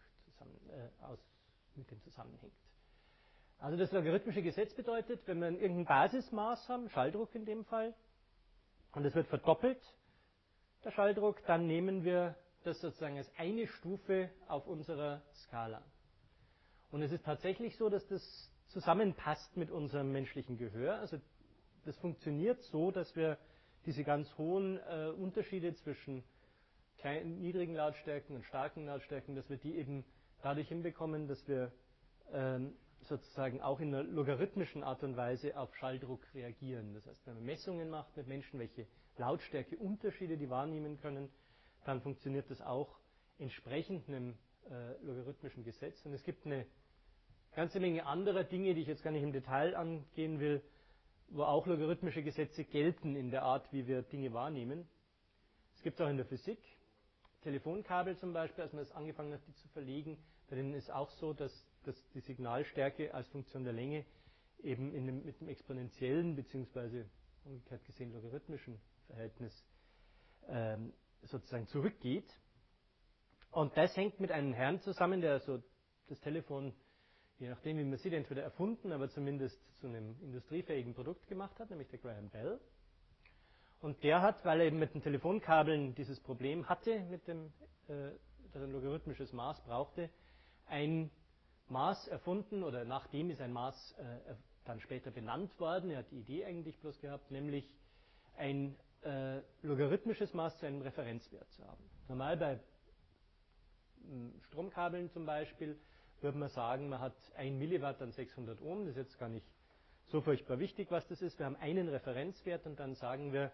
mit dem zusammenhängt. Also das logarithmische Gesetz bedeutet, wenn wir irgendein Basismaß haben, Schalldruck in dem Fall, und es wird verdoppelt, der Schalldruck, dann nehmen wir das sozusagen als eine Stufe auf unserer Skala. Und es ist tatsächlich so, dass das zusammenpasst mit unserem menschlichen Gehör. Also das funktioniert so, dass wir diese ganz hohen Unterschiede zwischen niedrigen Lautstärken und starken Lautstärken, dass wir die eben dadurch hinbekommen, dass wir sozusagen auch in einer logarithmischen Art und Weise auf Schalldruck reagieren. Das heißt, wenn man Messungen macht mit Menschen, welche Lautstärkeunterschiede die wahrnehmen können, dann funktioniert das auch entsprechend einem logarithmischen Gesetz. Und es gibt eine ganze Menge anderer Dinge, die ich jetzt gar nicht im Detail angehen will, wo auch logarithmische Gesetze gelten in der Art, wie wir Dinge wahrnehmen. Es gibt es auch in der Physik. Telefonkabel zum Beispiel, als man das angefangen hat, die zu verlegen, bei denen ist auch so, dass die Signalstärke als Funktion der Länge eben mit dem exponentiellen bzw. umgekehrt gesehen logarithmischen Verhältnis sozusagen zurückgeht. Und das hängt mit einem Herrn zusammen, der so das Telefon, je nachdem wie man sieht, entweder erfunden, aber zumindest zu einem industriefähigen Produkt gemacht hat, nämlich der Graham Bell. Und der hat, weil er eben mit den Telefonkabeln dieses Problem hatte, dass er ein logarithmisches Maß brauchte, ein Maß erfunden, oder nach dem ist ein Maß dann später benannt worden. Er hat die Idee eigentlich bloß gehabt, nämlich ein logarithmisches Maß zu einem Referenzwert zu haben. Normal bei Stromkabeln zum Beispiel würde man sagen, man hat 1 Milliwatt an 600 Ohm. Das ist jetzt gar nicht so furchtbar wichtig, was das ist. Wir haben einen Referenzwert und dann sagen wir,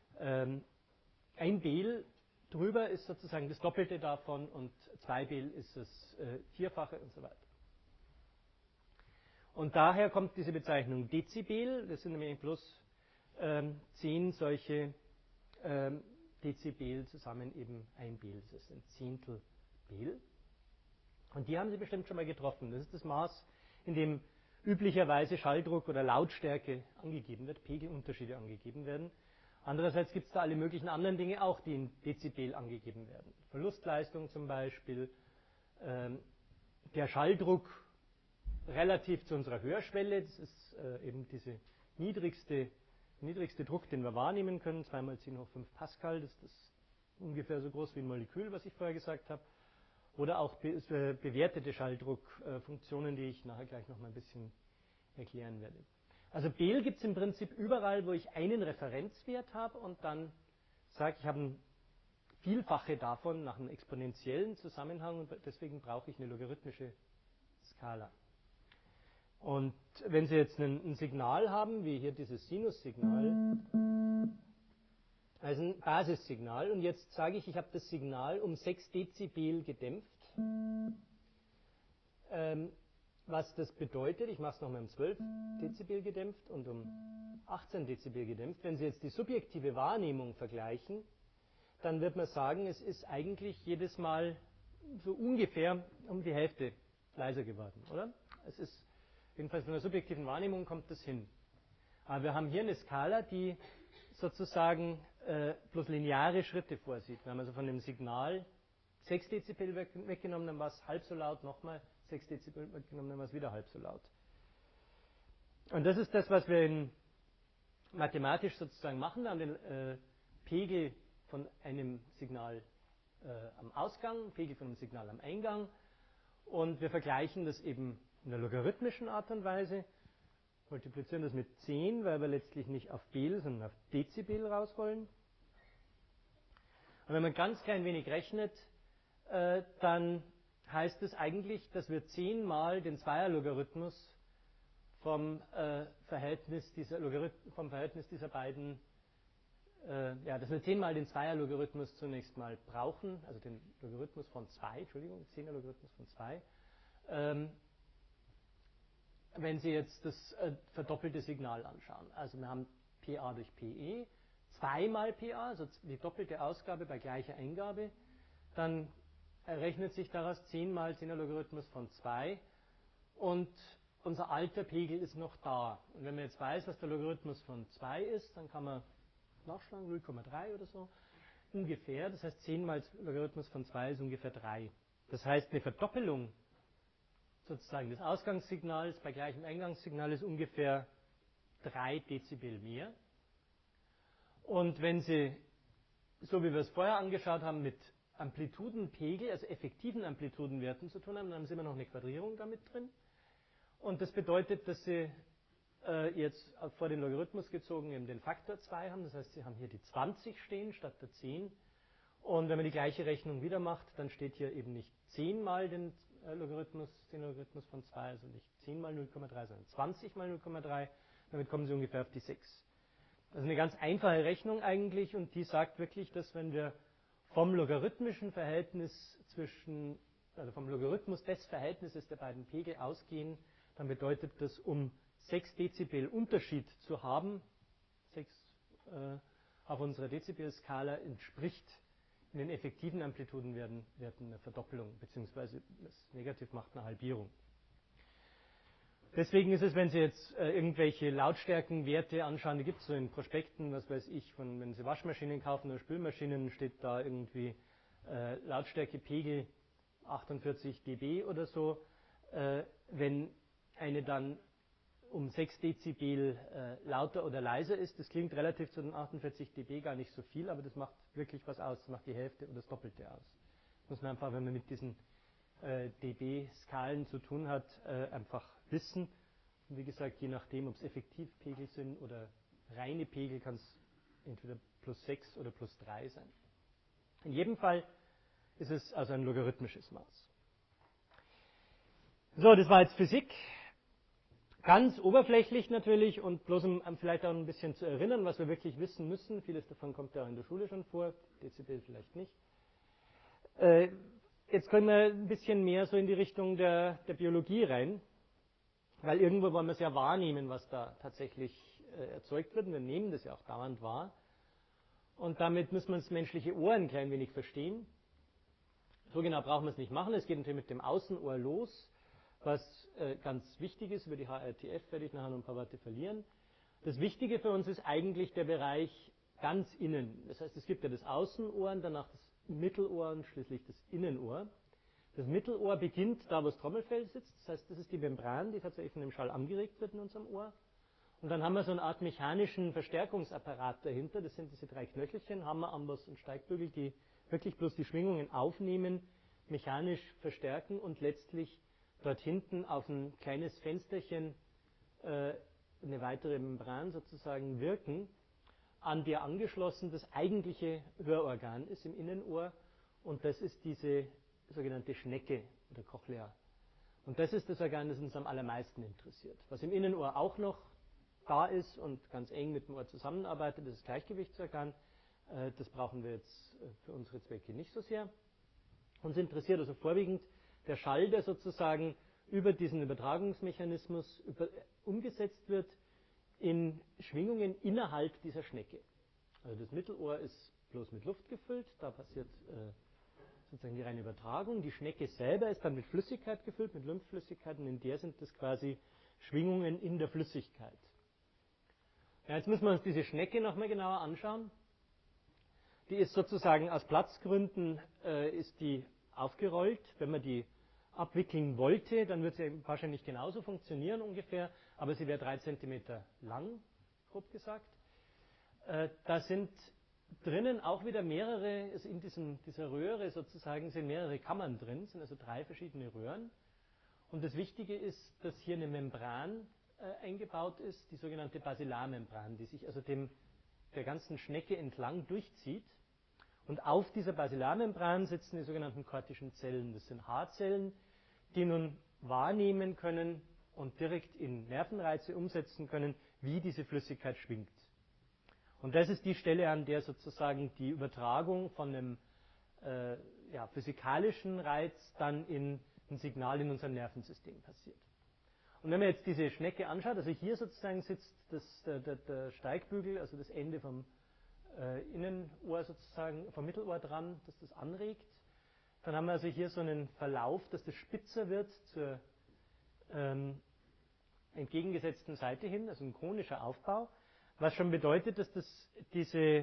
1 Bel drüber ist sozusagen das Doppelte davon und 2 Bel ist das Vierfache und so weiter. Und daher kommt diese Bezeichnung Dezibel. Das sind nämlich bloß 10 solche Dezibel zusammen eben 1 Bel. Das ist ein Zehntel Bel. Und die haben Sie bestimmt schon mal getroffen. Das ist das Maß, in dem üblicherweise Schalldruck oder Lautstärke angegeben wird, Pegelunterschiede angegeben werden. Andererseits gibt es da alle möglichen anderen Dinge auch, die in Dezibel angegeben werden. Verlustleistung zum Beispiel, der Schalldruck relativ zu unserer Hörschwelle, das ist eben dieser niedrigste Druck, den wir wahrnehmen können, 2 mal 10 hoch 5 Pascal, das ist ungefähr so groß wie ein Molekül, was ich vorher gesagt habe. Oder auch bewertete Schalldruckfunktionen, die ich nachher gleich noch mal ein bisschen erklären werde. Also Bel gibt es im Prinzip überall, wo ich einen Referenzwert habe und dann sage, ich habe ein Vielfache davon nach einem exponentiellen Zusammenhang und deswegen brauche ich eine logarithmische Skala. Und wenn Sie jetzt ein Signal haben, wie hier dieses Sinussignal, also ein Basissignal, und jetzt sage ich, ich habe das Signal um 6 Dezibel gedämpft, was das bedeutet. Ich mache es nochmal um 12 Dezibel gedämpft und um 18 Dezibel gedämpft. Wenn Sie jetzt die subjektive Wahrnehmung vergleichen, dann wird man sagen, es ist eigentlich jedes Mal so ungefähr um die Hälfte leiser geworden, oder? Es ist, jedenfalls von der subjektiven Wahrnehmung kommt das hin. Aber wir haben hier eine Skala, die sozusagen bloß lineare Schritte vorsieht. Wir haben also von dem Signal 6 Dezibel weggenommen, dann war es halb so laut, nochmal 6 Dezibel weggenommen, dann war es wieder halb so laut. Und das ist das, was wir mathematisch sozusagen machen. Wir haben den Pegel von einem Signal am Ausgang, Pegel von einem Signal am Eingang. Und wir vergleichen das eben in der logarithmischen Art und Weise, multiplizieren das mit 10, weil wir letztlich nicht auf Bel, sondern auf Dezibel raus wollen. Und wenn man ganz klein wenig rechnet, dann heißt es eigentlich, dass wir 10 mal den Zweierlogarithmus vom Verhältnis dieser beiden, dass wir 10 mal den Zweierlogarithmus zunächst mal brauchen, also den Logarithmus von 2, Entschuldigung, 10er Logarithmus von 2, wenn Sie jetzt das verdoppelte Signal anschauen. Also wir haben PA durch PE, 2 mal PA, also die doppelte Ausgabe bei gleicher Eingabe, dann errechnet sich daraus 10 mal 10er Logarithmus von 2 und unser alter Pegel ist noch da. Und wenn man jetzt weiß, was der Logarithmus von 2 ist, dann kann man nachschlagen, 0,3 oder so, ungefähr. Das heißt, 10 mal Logarithmus von 2 ist ungefähr 3. Das heißt, eine Verdoppelung sozusagen des Ausgangssignals bei gleichem Eingangssignal ist ungefähr 3 Dezibel mehr. Und wenn Sie, so wie wir es vorher angeschaut haben, mit Amplitudenpegel, also effektiven Amplitudenwerten zu tun haben, dann haben Sie immer noch eine Quadrierung damit drin. Und das bedeutet, dass Sie jetzt vor den Logarithmus gezogen eben den Faktor 2 haben. Das heißt, Sie haben hier die 20 stehen statt der 10. Und wenn man die gleiche Rechnung wieder macht, dann steht hier eben nicht 10 mal den Logarithmus von 2, also nicht 10 mal 0,3, sondern 20 mal 0,3. Damit kommen Sie ungefähr auf die 6. Also eine ganz einfache Rechnung eigentlich, und die sagt wirklich, dass wenn wir vom logarithmischen Verhältnis vom Logarithmus des Verhältnisses der beiden Pegel ausgehen, dann bedeutet das, um 6 Dezibel Unterschied zu haben, 6 auf unserer Dezibelskala, entspricht in den effektiven Amplitudenwerten eine Verdoppelung, beziehungsweise das negativ macht eine Halbierung. Deswegen ist es, wenn Sie jetzt irgendwelche Lautstärkenwerte anschauen, die gibt es so in Prospekten, was weiß ich, wenn Sie Waschmaschinen kaufen oder Spülmaschinen, steht da irgendwie Lautstärkepegel 48 dB oder so. Wenn eine dann um 6 Dezibel lauter oder leiser ist, das klingt relativ zu den 48 dB gar nicht so viel, aber das macht wirklich was aus, das macht die Hälfte oder das Doppelte aus. Das muss man einfach, wenn man mit diesen dB-Skalen zu tun hat, einfach wissen. Und wie gesagt, je nachdem, ob es Effektivpegel sind oder reine Pegel, kann es entweder plus 6 oder plus 3 sein. In jedem Fall ist es also ein logarithmisches Maß. So, das war jetzt Physik. Ganz oberflächlich natürlich und bloß um vielleicht auch ein bisschen zu erinnern, was wir wirklich wissen müssen. Vieles davon kommt ja auch in der Schule schon vor, Dezibel vielleicht nicht. Jetzt können wir ein bisschen mehr so in die Richtung der Biologie rein, weil irgendwo wollen wir es ja wahrnehmen, was da tatsächlich erzeugt wird. Und wir nehmen das ja auch dauernd wahr. Und damit müssen wir das menschliche Ohr ein klein wenig verstehen. So genau brauchen wir es nicht machen. Es geht natürlich mit dem Außenohr los, was ganz wichtig ist. Über die HRTF werde ich nachher noch ein paar Worte verlieren. Das Wichtige für uns ist eigentlich der Bereich ganz innen. Das heißt, es gibt ja das Außenohr und danach das Mittelohr und schließlich das Innenohr. Das Mittelohr beginnt da, wo das Trommelfell sitzt. Das heißt, das ist die Membran, die tatsächlich von dem Schall angeregt wird in unserem Ohr. Und dann haben wir so eine Art mechanischen Verstärkungsapparat dahinter. Das sind diese 3 Knöchelchen, Hammer, Amboss und Steigbügel, die wirklich bloß die Schwingungen aufnehmen, mechanisch verstärken und letztlich dort hinten auf ein kleines Fensterchen eine weitere Membran sozusagen wirken, an der angeschlossen das eigentliche Hörorgan ist im Innenohr, und das ist diese sogenannte Schnecke oder Cochlea. Und das ist das Organ, das uns am allermeisten interessiert. Was im Innenohr auch noch da ist und ganz eng mit dem Ohr zusammenarbeitet, das ist das Gleichgewichtsorgan. Das brauchen wir jetzt für unsere Zwecke nicht so sehr. Uns interessiert also vorwiegend der Schall, der sozusagen über diesen Übertragungsmechanismus umgesetzt wird in Schwingungen innerhalb dieser Schnecke. Also das Mittelohr ist bloß mit Luft gefüllt, da passiert sozusagen die reine Übertragung. Die Schnecke selber ist dann mit Flüssigkeit gefüllt, mit Lymphflüssigkeit, und in der sind das quasi Schwingungen in der Flüssigkeit. Ja, jetzt müssen wir uns diese Schnecke nochmal genauer anschauen. Die ist sozusagen aus Platzgründen ist die aufgerollt. Wenn man die abwickeln wollte, dann wird sie wahrscheinlich genauso funktionieren ungefähr, aber sie wäre 3 cm lang, grob gesagt. Da sind drinnen auch wieder mehrere, also in dieser Röhre sozusagen sind mehrere Kammern drin, sind also 3 verschiedene Röhren. Und das Wichtige ist, dass hier eine Membran eingebaut ist, die sogenannte Basilarmembran, die sich also der ganzen Schnecke entlang durchzieht. Und auf dieser Basilarmembran sitzen die sogenannten kortischen Zellen. Das sind Haarzellen, die nun wahrnehmen können und direkt in Nervenreize umsetzen können, wie diese Flüssigkeit schwingt. Und das ist die Stelle, an der sozusagen die Übertragung von einem physikalischen Reiz dann in ein Signal in unserem Nervensystem passiert. Und wenn man jetzt diese Schnecke anschaut, also hier sozusagen sitzt der Steigbügel, also das Ende vom Innenohr sozusagen, vom Mittelohr dran, das das anregt. Dann haben wir also hier so einen Verlauf, dass das spitzer wird zur entgegengesetzten Seite hin, also ein konischer Aufbau, was schon bedeutet, dass diese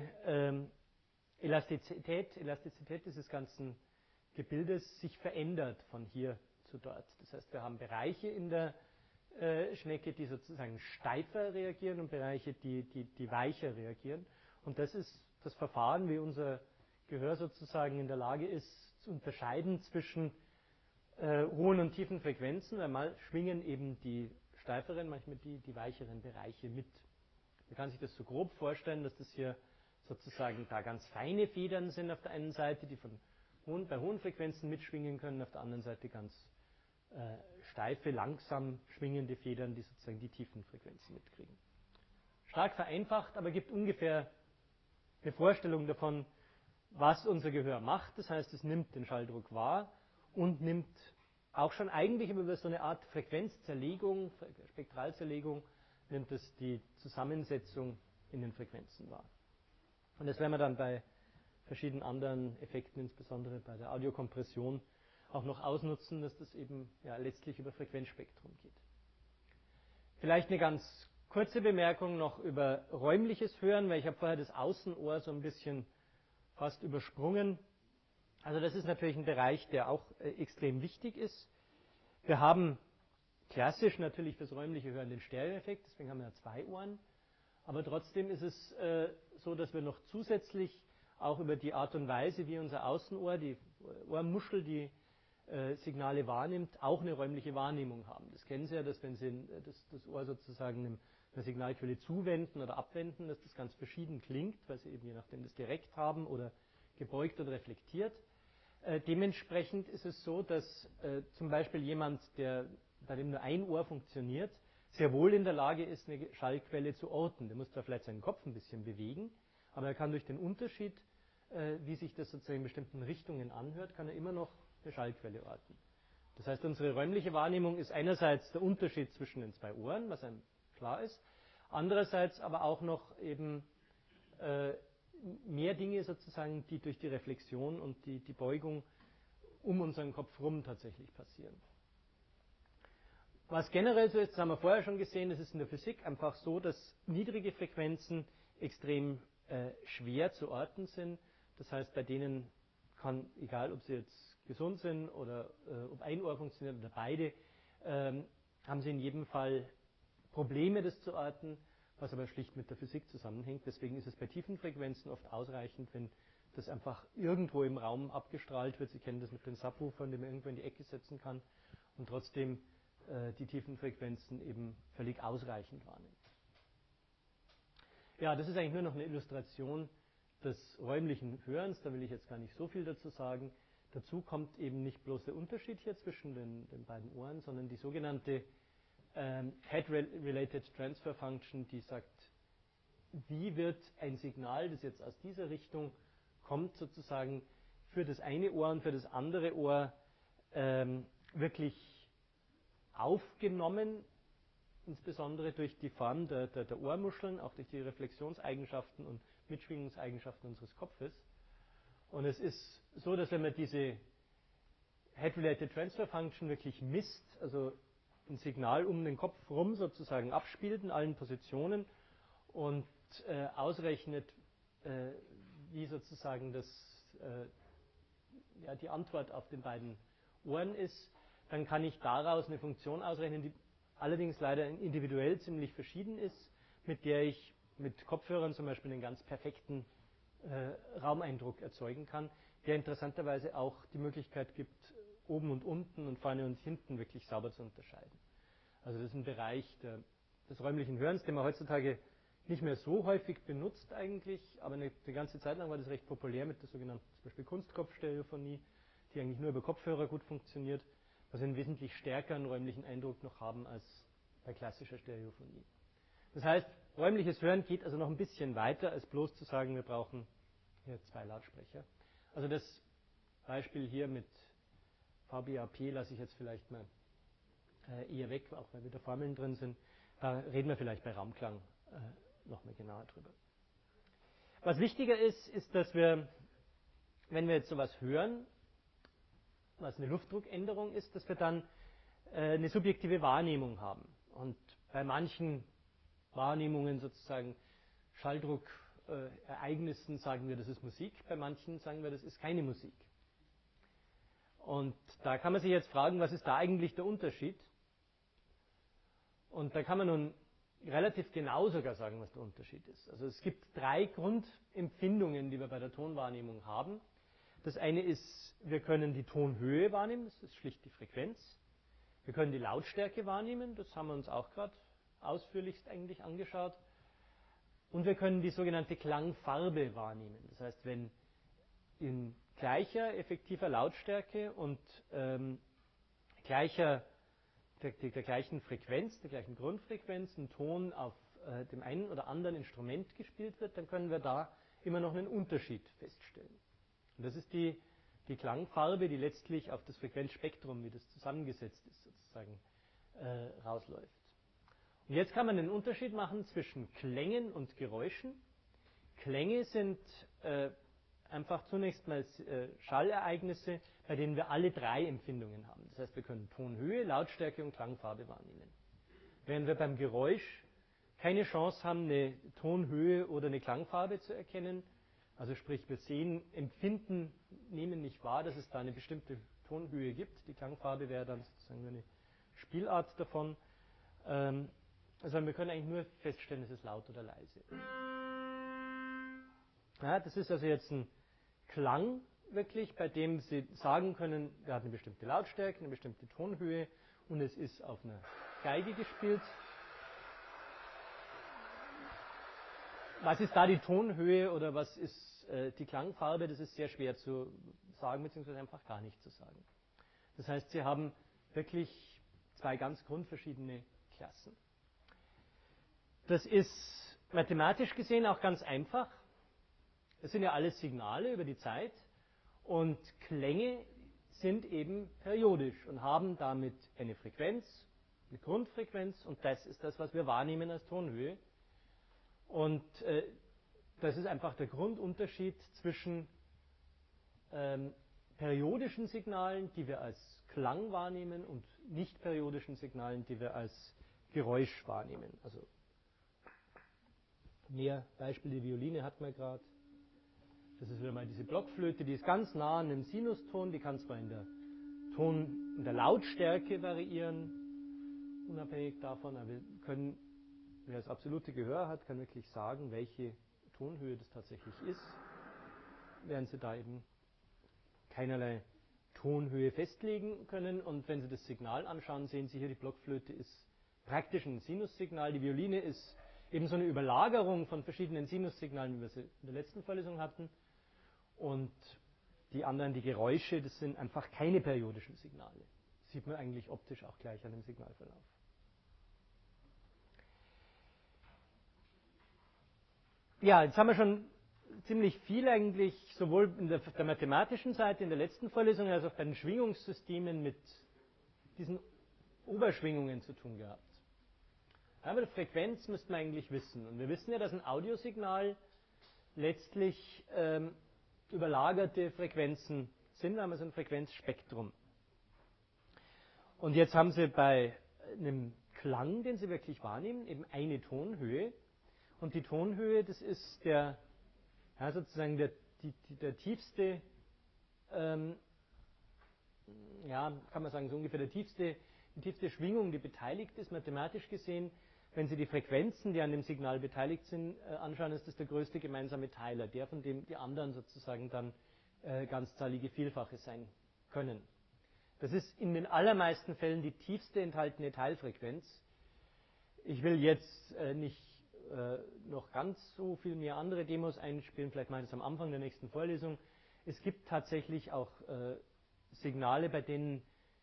Elastizität dieses ganzen Gebildes sich verändert von hier zu dort. Das heißt, wir haben Bereiche in der Schnecke, die sozusagen steifer reagieren und Bereiche, die weicher reagieren. Und das ist das Verfahren, wie unser Gehör sozusagen in der Lage ist, zu unterscheiden zwischen hohen und tiefen Frequenzen. Einmal schwingen eben die steiferen, manchmal die weicheren Bereiche mit. Man kann sich das so grob vorstellen, dass das hier sozusagen da ganz feine Federn sind auf der einen Seite, die bei hohen Frequenzen mitschwingen können, auf der anderen Seite ganz steife, langsam schwingende Federn, die sozusagen die tiefen Frequenzen mitkriegen. Stark vereinfacht, aber gibt ungefähr eine Vorstellung davon, was unser Gehör macht. Das heißt, es nimmt den Schalldruck wahr und nimmt auch schon eigentlich über so eine Art Frequenzzerlegung, Spektralzerlegung, nimmt es die Zusammensetzung in den Frequenzen wahr. Und das werden wir dann bei verschiedenen anderen Effekten, insbesondere bei der Audiokompression, auch noch ausnutzen, dass das eben letztlich über Frequenzspektrum geht. Vielleicht eine ganz kurze Bemerkung noch über räumliches Hören, weil ich habe vorher das Außenohr so ein bisschen fast übersprungen. Also das ist natürlich ein Bereich, der auch extrem wichtig ist. Wir haben klassisch natürlich fürs räumliche Hören den Stereoeffekt, deswegen haben wir ja 2 Ohren. Aber trotzdem ist es so, dass wir noch zusätzlich auch über die Art und Weise, wie unser Außenohr, die Ohrmuschel, die Signale wahrnimmt, auch eine räumliche Wahrnehmung haben. Das kennen Sie ja, dass wenn Sie das Ohr sozusagen einer Signalquelle zuwenden oder abwenden, dass das ganz verschieden klingt, weil Sie eben je nachdem das direkt haben oder gebeugt oder reflektiert. Dementsprechend ist es so, dass zum Beispiel jemand, bei dem nur ein Ohr funktioniert, sehr wohl in der Lage ist, eine Schallquelle zu orten. Der muss zwar vielleicht seinen Kopf ein bisschen bewegen, aber er kann durch den Unterschied, wie sich das sozusagen in bestimmten Richtungen anhört, kann er immer noch eine Schallquelle orten. Das heißt, unsere räumliche Wahrnehmung ist einerseits der Unterschied zwischen den 2 Ohren, was einem klar ist, andererseits aber auch noch eben mehr Dinge sozusagen, die durch die Reflexion und die Beugung um unseren Kopf rum tatsächlich passieren. Was generell so ist, das haben wir vorher schon gesehen, das ist in der Physik einfach so, dass niedrige Frequenzen extrem schwer zu orten sind. Das heißt, bei denen kann, egal ob sie jetzt gesund sind oder ob ein Ohr funktioniert oder beide, haben sie in jedem Fall Probleme, das zu orten, was aber schlicht mit der Physik zusammenhängt. Deswegen ist es bei tiefen Frequenzen oft ausreichend, wenn das einfach irgendwo im Raum abgestrahlt wird. Sie kennen das mit den Subwoofern, die man irgendwo in die Ecke setzen kann und trotzdem die tiefen Frequenzen eben völlig ausreichend wahrnimmt. Ja, das ist eigentlich nur noch eine Illustration des räumlichen Hörens, da will ich jetzt gar nicht so viel dazu sagen. Dazu kommt eben nicht bloß der Unterschied hier zwischen den beiden Ohren, sondern die sogenannte Head-Related Transfer Function, die sagt, wie wird ein Signal, das jetzt aus dieser Richtung kommt, sozusagen für das eine Ohr und für das andere Ohr wirklich aufgenommen, insbesondere durch die Form der Ohrmuscheln, auch durch die Reflexionseigenschaften und Mitschwingungseigenschaften unseres Kopfes. Und es ist so, dass wenn man diese Head-Related Transfer Function wirklich misst, also ein Signal um den Kopf rum sozusagen abspielt in allen Positionen und ausrechnet, wie sozusagen die Antwort auf den beiden Ohren ist, dann kann ich daraus eine Funktion ausrechnen, die allerdings leider individuell ziemlich verschieden ist, mit der ich mit Kopfhörern zum Beispiel einen ganz perfekten Raumeindruck erzeugen kann, der interessanterweise auch die Möglichkeit gibt, oben und unten und vorne und hinten wirklich sauber zu unterscheiden. Also das ist ein Bereich des räumlichen Hörens, den man heutzutage nicht mehr so häufig benutzt eigentlich, aber eine ganze Zeit lang war das recht populär mit der sogenannten zum Beispiel Kunstkopfstereophonie, die eigentlich nur über Kopfhörer gut funktioniert, was einen wesentlich stärkeren räumlichen Eindruck noch haben als bei klassischer Stereophonie. Das heißt, räumliches Hören geht also noch ein bisschen weiter, als bloß zu sagen, wir brauchen hier 2 Lautsprecher. Also das Beispiel hier mit VBAP lasse ich jetzt vielleicht mal eher weg, auch weil wieder Formeln drin sind. Da reden wir vielleicht bei Raumklang noch mal genauer drüber. Was wichtiger ist, ist, dass wir, wenn wir jetzt sowas hören, was eine Luftdruckänderung ist, dass wir dann eine subjektive Wahrnehmung haben. Und bei manchen Wahrnehmungen sozusagen Schalldruckereignissen sagen wir, das ist Musik, bei manchen sagen wir, das ist keine Musik. Und da kann man sich jetzt fragen, was ist da eigentlich der Unterschied? Und da kann man nun relativ genau sogar sagen, was der Unterschied ist. Also es gibt 3 Grundempfindungen, die wir bei der Tonwahrnehmung haben. Das eine ist, wir können die Tonhöhe wahrnehmen, das ist schlicht die Frequenz. Wir können die Lautstärke wahrnehmen, das haben wir uns auch gerade ausführlichst eigentlich angeschaut. Und wir können die sogenannte Klangfarbe wahrnehmen. Das heißt, wenn in gleicher effektiver Lautstärke und der gleichen Frequenz, der gleichen Grundfrequenz, ein Ton auf dem einen oder anderen Instrument gespielt wird, dann können wir da immer noch einen Unterschied feststellen. Und das ist die Klangfarbe, die letztlich auf das Frequenzspektrum, wie das zusammengesetzt ist, sozusagen rausläuft. Und jetzt kann man einen Unterschied machen zwischen Klängen und Geräuschen. Klänge sind einfach zunächst mal Schallereignisse, bei denen wir alle 3 Empfindungen haben. Das heißt, wir können Tonhöhe, Lautstärke und Klangfarbe wahrnehmen. Während wir beim Geräusch keine Chance haben, eine Tonhöhe oder eine Klangfarbe zu erkennen, also sprich, wir sehen, empfinden, nehmen nicht wahr, dass es da eine bestimmte Tonhöhe gibt. Die Klangfarbe wäre dann sozusagen nur eine Spielart davon. Also wir können eigentlich nur feststellen, es ist laut oder leise. Ja, das ist also jetzt ein Klang wirklich, bei dem Sie sagen können, er hat eine bestimmte Lautstärke, eine bestimmte Tonhöhe und es ist auf einer Geige gespielt. Was ist da die Tonhöhe oder was ist die Klangfarbe? Das ist sehr schwer zu sagen, beziehungsweise einfach gar nicht zu sagen. Das heißt, Sie haben wirklich 2 ganz grundverschiedene Klassen. Das ist mathematisch gesehen auch ganz einfach. Das sind ja alles Signale über die Zeit und Klänge sind eben periodisch und haben damit eine Frequenz, eine Grundfrequenz und das ist das, was wir wahrnehmen als Tonhöhe. Und das ist einfach der Grundunterschied zwischen periodischen Signalen, die wir als Klang wahrnehmen, und nicht periodischen Signalen, die wir als Geräusch wahrnehmen. Also mehr Beispiele, die Violine hat man gerade. Das ist wieder mal diese Blockflöte, die ist ganz nah an einem Sinuston, die kann zwar in der Lautstärke variieren, unabhängig davon, aber wer das absolute Gehör hat, kann wirklich sagen, welche Tonhöhe das tatsächlich ist, während Sie da eben keinerlei Tonhöhe festlegen können. Und wenn Sie das Signal anschauen, sehen Sie hier, die Blockflöte ist praktisch ein Sinussignal. Die Violine ist eben so eine Überlagerung von verschiedenen Sinussignalen, wie wir sie in der letzten Vorlesung hatten. Und die anderen, die Geräusche, das sind einfach keine periodischen Signale. Das sieht man eigentlich optisch auch gleich an dem Signalverlauf. Ja, jetzt haben wir schon ziemlich viel eigentlich sowohl in der mathematischen Seite in der letzten Vorlesung als auch bei den Schwingungssystemen mit diesen Oberschwingungen zu tun gehabt. Aber die Frequenz müsste man eigentlich wissen. Und wir wissen ja, dass ein Audiosignal letztlich überlagerte Frequenzen sind. Wir haben also ein Frequenzspektrum. Und jetzt haben Sie bei einem Klang, den Sie wirklich wahrnehmen, eben eine Tonhöhe. Und die Tonhöhe, das ist sozusagen der tiefste, kann man sagen, so ungefähr die tiefste Schwingung, die beteiligt ist, mathematisch gesehen. Wenn Sie die Frequenzen, die an dem Signal beteiligt sind, anschauen, ist das der größte gemeinsame Teiler, der von dem die anderen sozusagen dann ganzzahlige Vielfache sein können. Das ist in den allermeisten Fällen die tiefste enthaltene Teilfrequenz. Ich will jetzt nicht noch ganz so viel mehr andere Demos einspielen, vielleicht mache ich das am Anfang der nächsten Vorlesung. Es gibt tatsächlich auch Signale, bei denen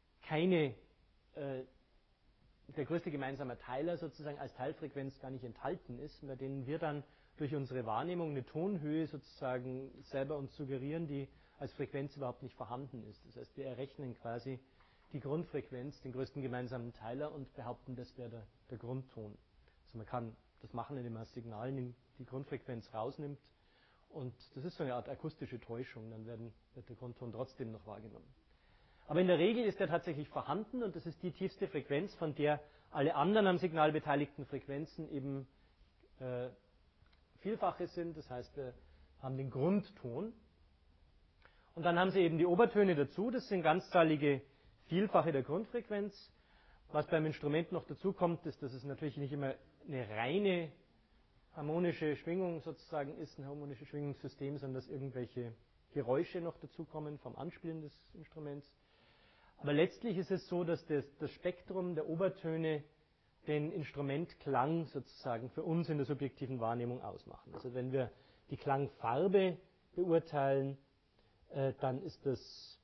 der größte gemeinsame Teiler sozusagen als Teilfrequenz gar nicht enthalten ist, bei denen wir dann durch unsere Wahrnehmung eine Tonhöhe sozusagen selber uns suggerieren, die als Frequenz überhaupt nicht vorhanden ist. Das heißt, wir errechnen quasi die Grundfrequenz, den größten gemeinsamen Teiler und behaupten, das wäre der Grundton. Also man kann das machen, indem man das Signal die Grundfrequenz rausnimmt und das ist so eine Art akustische Täuschung, dann wird der Grundton trotzdem noch wahrgenommen. Aber in der Regel ist er tatsächlich vorhanden und das ist die tiefste Frequenz, von der alle anderen am Signal beteiligten Frequenzen eben Vielfache sind. Das heißt, wir haben den Grundton. Und dann haben Sie eben die Obertöne dazu. Das sind ganzzahlige Vielfache der Grundfrequenz. Was beim Instrument noch dazu kommt, ist, dass es natürlich nicht immer eine reine harmonische Schwingung sozusagen ist, ein harmonisches Schwingungssystem, sondern dass irgendwelche Geräusche noch dazukommen vom Anspielen des Instruments. Aber letztlich ist es so, dass das Spektrum der Obertöne den Instrumentklang sozusagen für uns in der subjektiven Wahrnehmung ausmachen. Also wenn wir die Klangfarbe beurteilen, dann ist das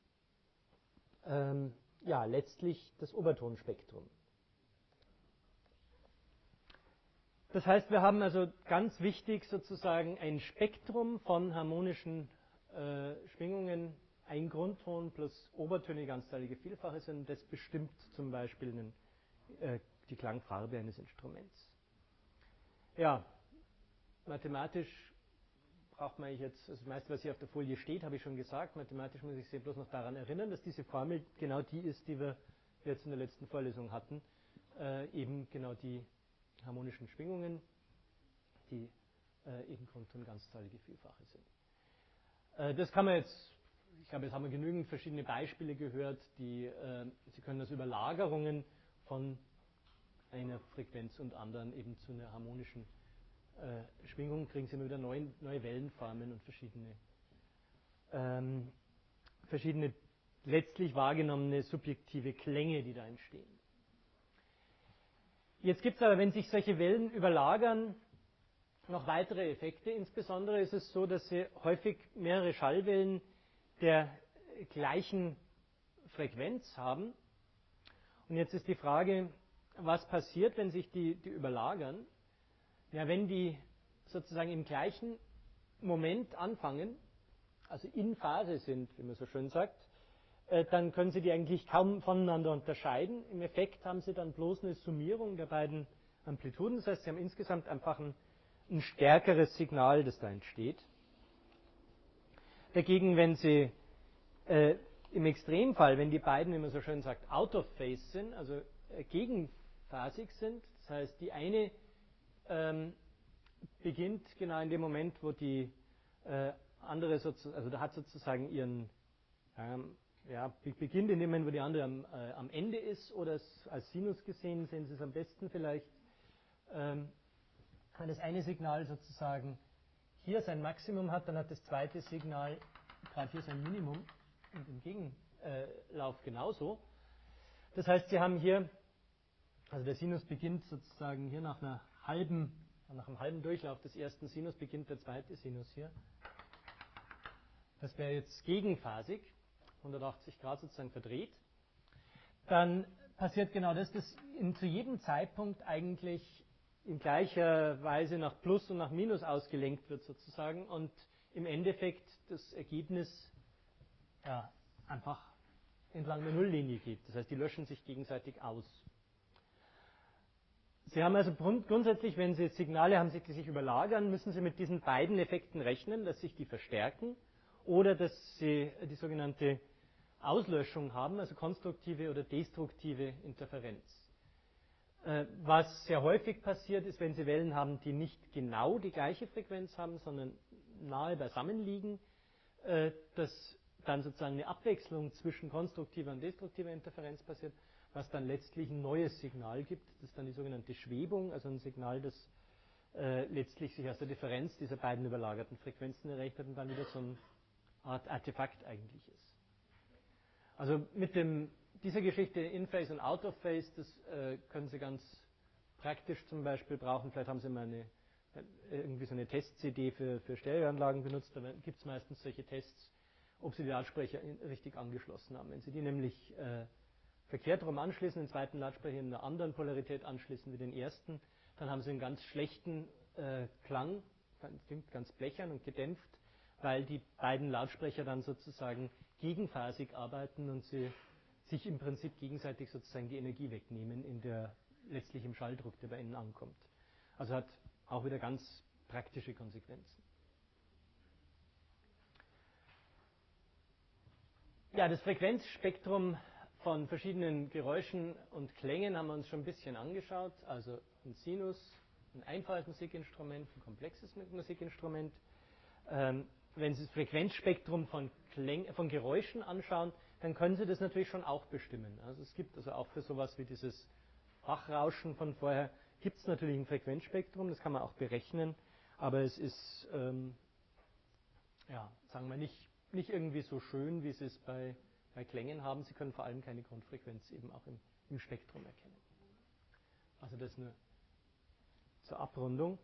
letztlich das Obertonspektrum. Das heißt, wir haben also ganz wichtig sozusagen ein Spektrum von harmonischen Schwingungen, ein Grundton plus Obertöne, ganzzahlige Vielfache sind, das bestimmt zum Beispiel die Klangfarbe eines Instruments. Ja, mathematisch braucht man jetzt, also das meiste, was hier auf der Folie steht, habe ich schon gesagt. Mathematisch muss ich Sie bloß noch daran erinnern, dass diese Formel genau die ist, die wir jetzt in der letzten Vorlesung hatten. Eben genau die harmonischen Schwingungen, die eben Grundton ganzzahlige Vielfache sind. Das kann man jetzt, ich glaube, jetzt haben wir genügend verschiedene Beispiele gehört, Sie können das Überlagerungen von einer Frequenz und anderen eben zu einer harmonischen Schwingung, kriegen Sie immer wieder neue Wellenformen und verschiedene letztlich wahrgenommene subjektive Klänge, die da entstehen. Jetzt gibt es aber, wenn sich solche Wellen überlagern, noch weitere Effekte. Insbesondere ist es so, dass Sie häufig mehrere Schallwellen der gleichen Frequenz haben. Und jetzt ist die Frage, was passiert, wenn sich die überlagern? Ja, wenn die sozusagen im gleichen Moment anfangen, also in Phase sind, wie man so schön sagt, dann können Sie die eigentlich kaum voneinander unterscheiden. Im Effekt haben Sie dann bloß eine Summierung der beiden Amplituden. Das heißt, Sie haben insgesamt einfach ein stärkeres Signal, das da entsteht. Dagegen, wenn Sie im Extremfall, wenn die beiden, wie man so schön sagt, out of phase sind, also gegenphasig sind, das heißt, die eine beginnt genau in dem Moment, wo die andere sozusagen, also da hat sozusagen ihren, beginnt in dem Moment, wo die andere am Ende ist, oder als Sinus gesehen, sehen Sie es am besten vielleicht, wenn das eine Signal sozusagen hier sein Maximum hat, dann hat das zweite Signal gerade hier sein Minimum und im Gegenlauf genauso. Das heißt, Sie haben hier, also der Sinus beginnt sozusagen hier nach einem halben Durchlauf des ersten Sinus beginnt der zweite Sinus hier. Das wäre jetzt gegenphasig, 180 Grad sozusagen verdreht. Dann passiert genau das, dass zu jedem Zeitpunkt eigentlich in gleicher Weise nach Plus und nach Minus ausgelenkt wird sozusagen und im Endeffekt das Ergebnis einfach entlang der Nulllinie gibt. Das heißt, die löschen sich gegenseitig aus. Sie haben also grundsätzlich, wenn Sie Signale haben, die sich überlagern, müssen Sie mit diesen beiden Effekten rechnen, dass sich die verstärken oder dass Sie die sogenannte Auslöschung haben, also konstruktive oder destruktive Interferenz. Was sehr häufig passiert ist, wenn Sie Wellen haben, die nicht genau die gleiche Frequenz haben, sondern nahe beisammen liegen, dass dann sozusagen eine Abwechslung zwischen konstruktiver und destruktiver Interferenz passiert, was dann letztlich ein neues Signal gibt. Das ist dann die sogenannte Schwebung, also ein Signal, das letztlich sich aus der Differenz dieser beiden überlagerten Frequenzen errechnet und dann wieder so eine Art Artefakt eigentlich ist. Also mit dieser Geschichte In-Phase und Out-of-Phase, das können Sie ganz praktisch zum Beispiel brauchen. Vielleicht haben Sie mal irgendwie so eine Test-CD für Stereoanlagen benutzt. Da gibt es meistens solche Tests, ob Sie die Lautsprecher richtig angeschlossen haben. Wenn Sie die nämlich verkehrt rum anschließen, den zweiten Lautsprecher in einer anderen Polarität anschließen wie den ersten, dann haben Sie einen ganz schlechten Klang, klingt ganz blechern und gedämpft, weil die beiden Lautsprecher dann sozusagen gegenphasig arbeiten und sie sich im Prinzip gegenseitig sozusagen die Energie wegnehmen, letztlich im Schalldruck, der bei Ihnen ankommt. Also hat auch wieder ganz praktische Konsequenzen. Ja, das Frequenzspektrum von verschiedenen Geräuschen und Klängen haben wir uns schon ein bisschen angeschaut. Also ein Sinus, ein einfaches Musikinstrument, ein komplexes Musikinstrument. Wenn Sie das Frequenzspektrum von Geräuschen anschauen, dann können Sie das natürlich schon auch bestimmen. Also es gibt also auch für sowas wie dieses Bachrauschen von vorher, gibt es natürlich ein Frequenzspektrum, das kann man auch berechnen, aber es ist, sagen wir nicht irgendwie so schön, wie Sie es bei Klängen haben. Sie können vor allem keine Grundfrequenz eben auch im Spektrum erkennen. Also das nur zur Abrundung.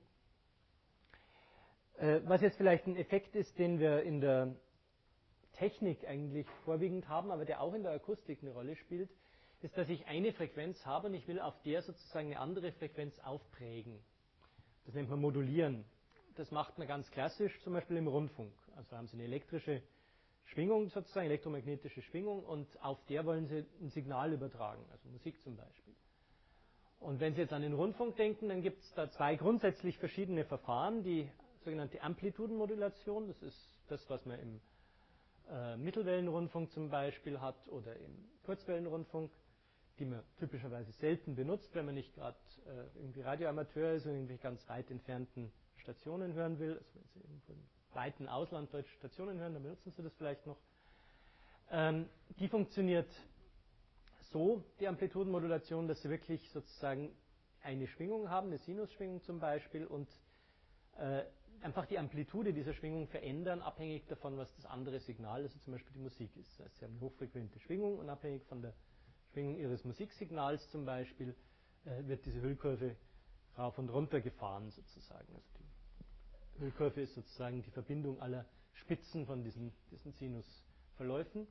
Was jetzt vielleicht ein Effekt ist, den wir in der Technik eigentlich vorwiegend haben, aber der auch in der Akustik eine Rolle spielt, ist, dass ich eine Frequenz habe und ich will auf der sozusagen eine andere Frequenz aufprägen. Das nennt man Modulieren. Das macht man ganz klassisch, zum Beispiel im Rundfunk. Also haben Sie eine elektrische Schwingung sozusagen, elektromagnetische Schwingung, und auf der wollen Sie ein Signal übertragen, also Musik zum Beispiel. Und wenn Sie jetzt an den Rundfunk denken, dann gibt es da zwei grundsätzlich verschiedene Verfahren. Die sogenannte Amplitudenmodulation, das ist das, was man im Mittelwellenrundfunk zum Beispiel hat oder im Kurzwellenrundfunk, die man typischerweise selten benutzt, wenn man nicht gerade irgendwie Radioamateur ist und irgendwie ganz weit entfernten Stationen hören will. Also wenn Sie irgendwo im weiten Ausland deutsche Stationen hören, dann benutzen Sie das vielleicht noch. Die funktioniert so, die Amplitudenmodulation, dass Sie wirklich sozusagen eine Schwingung haben, eine Sinusschwingung zum Beispiel, und einfach die Amplitude dieser Schwingung verändern, abhängig davon, was das andere Signal, also zum Beispiel die Musik ist. Das heißt, Sie haben eine hochfrequente Schwingung und abhängig von der Schwingung Ihres Musiksignals zum Beispiel wird diese Hüllkurve rauf und runter gefahren sozusagen. Also die Hüllkurve ist sozusagen die Verbindung aller Spitzen von diesen Sinusverläufen.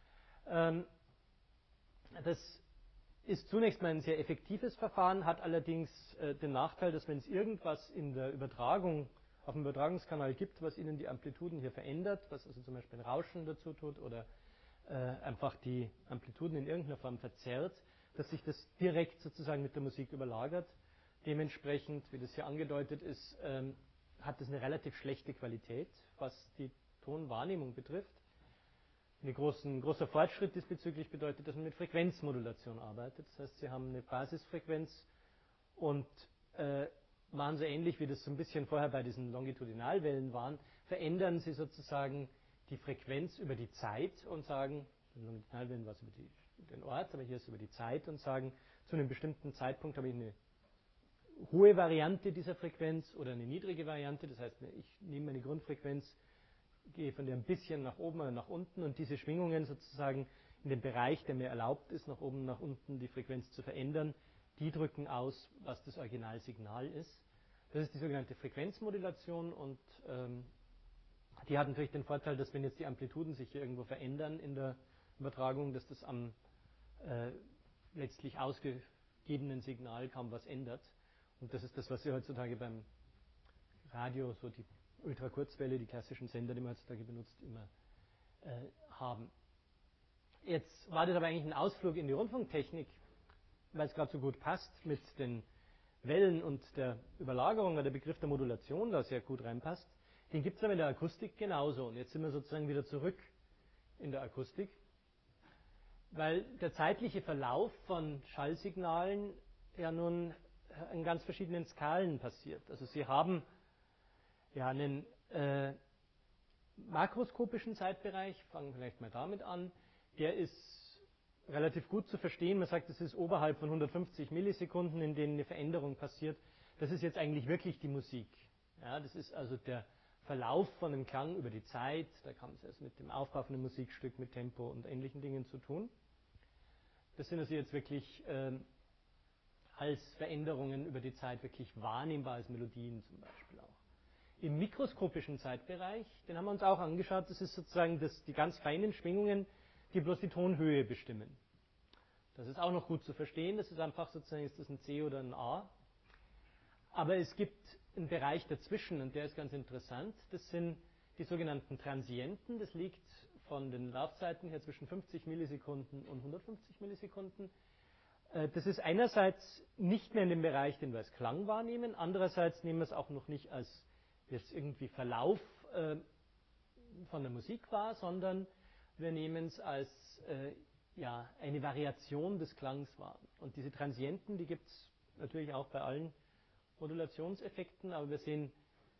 Das ist zunächst mal ein sehr effektives Verfahren, hat allerdings den Nachteil, dass wenn es irgendwas in der Übertragung, auf dem Übertragungskanal gibt, was Ihnen die Amplituden hier verändert, was also zum Beispiel ein Rauschen dazu tut oder einfach die Amplituden in irgendeiner Form verzerrt, dass sich das direkt sozusagen mit der Musik überlagert. Dementsprechend, wie das hier angedeutet ist, hat es eine relativ schlechte Qualität, was die Tonwahrnehmung betrifft. Ein großer Fortschritt diesbezüglich bedeutet, dass man mit Frequenzmodulation arbeitet. Das heißt, Sie haben eine Basisfrequenz und machen so ähnlich, wie das so ein bisschen vorher bei diesen Longitudinalwellen waren, verändern Sie sozusagen die Frequenz über die Zeit und sagen, bei den Longitudinalwellen war es über den Ort, aber hier ist es über die Zeit, und sagen, zu einem bestimmten Zeitpunkt habe ich eine hohe Variante dieser Frequenz oder eine niedrige Variante. Das heißt, ich nehme meine Grundfrequenz, gehe von der ein bisschen nach oben oder nach unten, und diese Schwingungen sozusagen in dem Bereich, der mir erlaubt ist, nach oben, nach unten die Frequenz zu verändern, die drücken aus, was das Originalsignal ist. Das ist die sogenannte Frequenzmodulation, und die hat natürlich den Vorteil, dass wenn jetzt die Amplituden sich hier irgendwo verändern in der Übertragung, dass das am letztlich ausgegebenen Signal kaum was ändert. Und das ist das, was Sie heutzutage beim Radio, so die Ultrakurzwelle, die klassischen Sender, die man heutzutage benutzt, immer haben. Jetzt war das aber eigentlich ein Ausflug in die Rundfunktechnik, weil es gerade so gut passt mit den Wellen und der Überlagerung, weil der Begriff der Modulation da sehr gut reinpasst. Den gibt es aber in der Akustik genauso. Und jetzt sind wir sozusagen wieder zurück in der Akustik, weil der zeitliche Verlauf von Schallsignalen ja nun in ganz verschiedenen Skalen passiert. Also Sie haben ja einen makroskopischen Zeitbereich, fangen wir vielleicht mal damit an, der ist relativ gut zu verstehen. Man sagt, es ist oberhalb von 150 Millisekunden, in denen eine Veränderung passiert. Das ist jetzt eigentlich wirklich die Musik. Ja, das ist also der Verlauf von einem Klang über die Zeit. Da kam es erst mit dem Aufbau von einem Musikstück, mit Tempo und ähnlichen Dingen zu tun. Das sind also jetzt wirklich als Veränderungen über die Zeit wirklich wahrnehmbar, als Melodien zum Beispiel auch. Im mikroskopischen Zeitbereich, den haben wir uns auch angeschaut, das ist sozusagen die ganz feinen Schwingungen, die bloß die Tonhöhe bestimmen. Das ist auch noch gut zu verstehen, das ist einfach sozusagen, ist das ein C oder ein A. Aber es gibt einen Bereich dazwischen und der ist ganz interessant, das sind die sogenannten Transienten, das liegt von den Laufzeiten her zwischen 50 Millisekunden und 150 Millisekunden. Das ist einerseits nicht mehr in dem Bereich, den wir als Klang wahrnehmen, andererseits nehmen wir es auch noch nicht als jetzt irgendwie Verlauf von der Musik wahr, sondern wir nehmen es als eine Variation des Klangs wahr. Und diese Transienten, die gibt es natürlich auch bei allen Modulationseffekten, aber wir sehen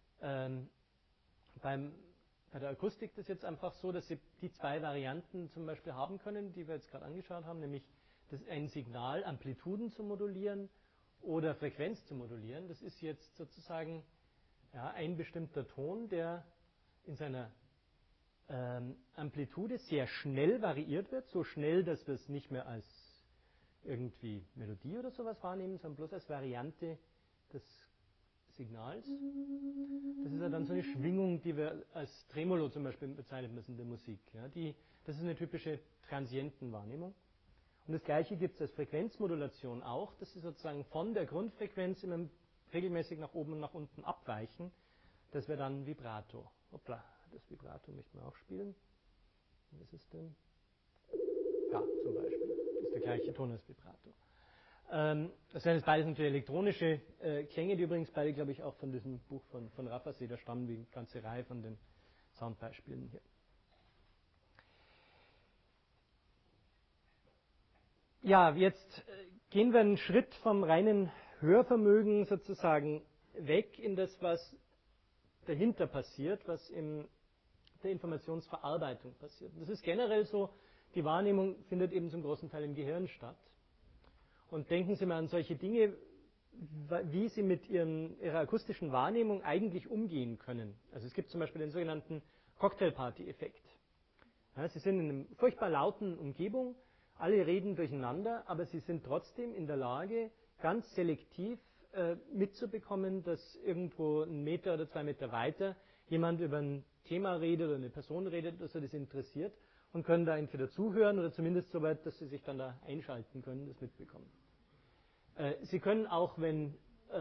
bei der Akustik das jetzt einfach so, dass Sie die zwei Varianten zum Beispiel haben können, die wir jetzt gerade angeschaut haben, nämlich ein Signal Amplituden zu modulieren oder Frequenz zu modulieren. Das ist jetzt sozusagen ein bestimmter Ton, der in seiner Amplitude sehr schnell variiert wird, so schnell, dass wir es nicht mehr als irgendwie Melodie oder sowas wahrnehmen, sondern bloß als Variante des Signals. Das ist ja dann so eine Schwingung, die wir als Tremolo zum Beispiel bezeichnen müssen in der Musik. Ja, das ist eine typische Transientenwahrnehmung. Und das Gleiche gibt es als Frequenzmodulation auch, dass Sie sozusagen von der Grundfrequenz immer regelmäßig nach oben und nach unten abweichen. Das wäre dann Vibrato. Hoppla, das Vibrato möchten wir auch spielen. Was ist denn? Ja, zum Beispiel. Das ist der gleiche Ton als Vibrato. Das sind jetzt beides natürlich elektronische Klänge, die übrigens beide, glaube ich, auch von diesem Buch von Raffaset, da stammen die ganze Reihe von den Soundbeispielen hier. Ja, jetzt gehen wir einen Schritt vom reinen Hörvermögen sozusagen weg in das, was dahinter passiert, was in der Informationsverarbeitung passiert. Das ist generell so, die Wahrnehmung findet eben zum großen Teil im Gehirn statt. Und denken Sie mal an solche Dinge, wie Sie mit Ihrer akustischen Wahrnehmung eigentlich umgehen können. Also es gibt zum Beispiel den sogenannten Cocktailparty-Effekt. Ja, Sie sind in einer furchtbar lauten Umgebung, alle reden durcheinander, aber Sie sind trotzdem in der Lage, ganz selektiv mitzubekommen, dass irgendwo 1 Meter oder 2 Meter weiter jemand über ein Thema redet oder eine Person redet, dass er das interessiert und können da entweder zuhören oder zumindest so weit, dass Sie sich dann da einschalten können, das mitbekommen. Sie können auch, wenn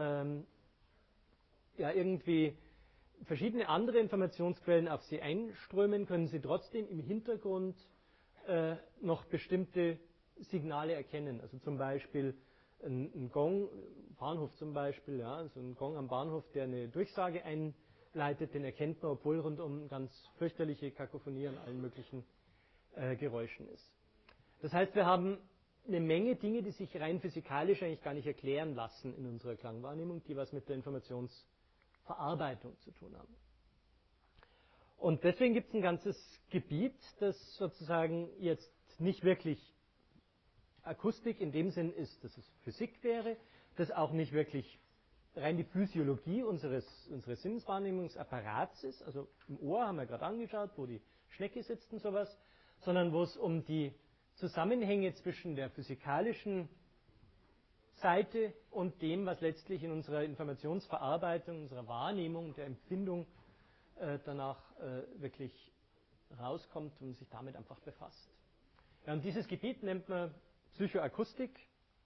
irgendwie verschiedene andere Informationsquellen auf Sie einströmen, können Sie trotzdem im Hintergrund noch bestimmte Signale erkennen. Also zum Beispiel ein Gong, Bahnhof zum Beispiel, ja, also ein Gong am Bahnhof, der eine Durchsage einleitet, den erkennt man, obwohl rundum ganz fürchterliche Kakophonie an allen möglichen Geräuschen ist. Das heißt, wir haben eine Menge Dinge, die sich rein physikalisch eigentlich gar nicht erklären lassen in unserer Klangwahrnehmung, die was mit der Informationsverarbeitung zu tun haben. Und deswegen gibt es ein ganzes Gebiet, das sozusagen jetzt nicht wirklich Akustik in dem Sinn ist, dass es Physik wäre, das auch nicht wirklich rein die Physiologie unseres Sinneswahrnehmungsapparats ist, also im Ohr haben wir gerade angeschaut, wo die Schnecke sitzt und sowas, sondern wo es um die Zusammenhänge zwischen der physikalischen Seite und dem, was letztlich in unserer Informationsverarbeitung, unserer Wahrnehmung, der Empfindung danach wirklich rauskommt und sich damit einfach befasst. Ja, und dieses Gebiet nennt man Psychoakustik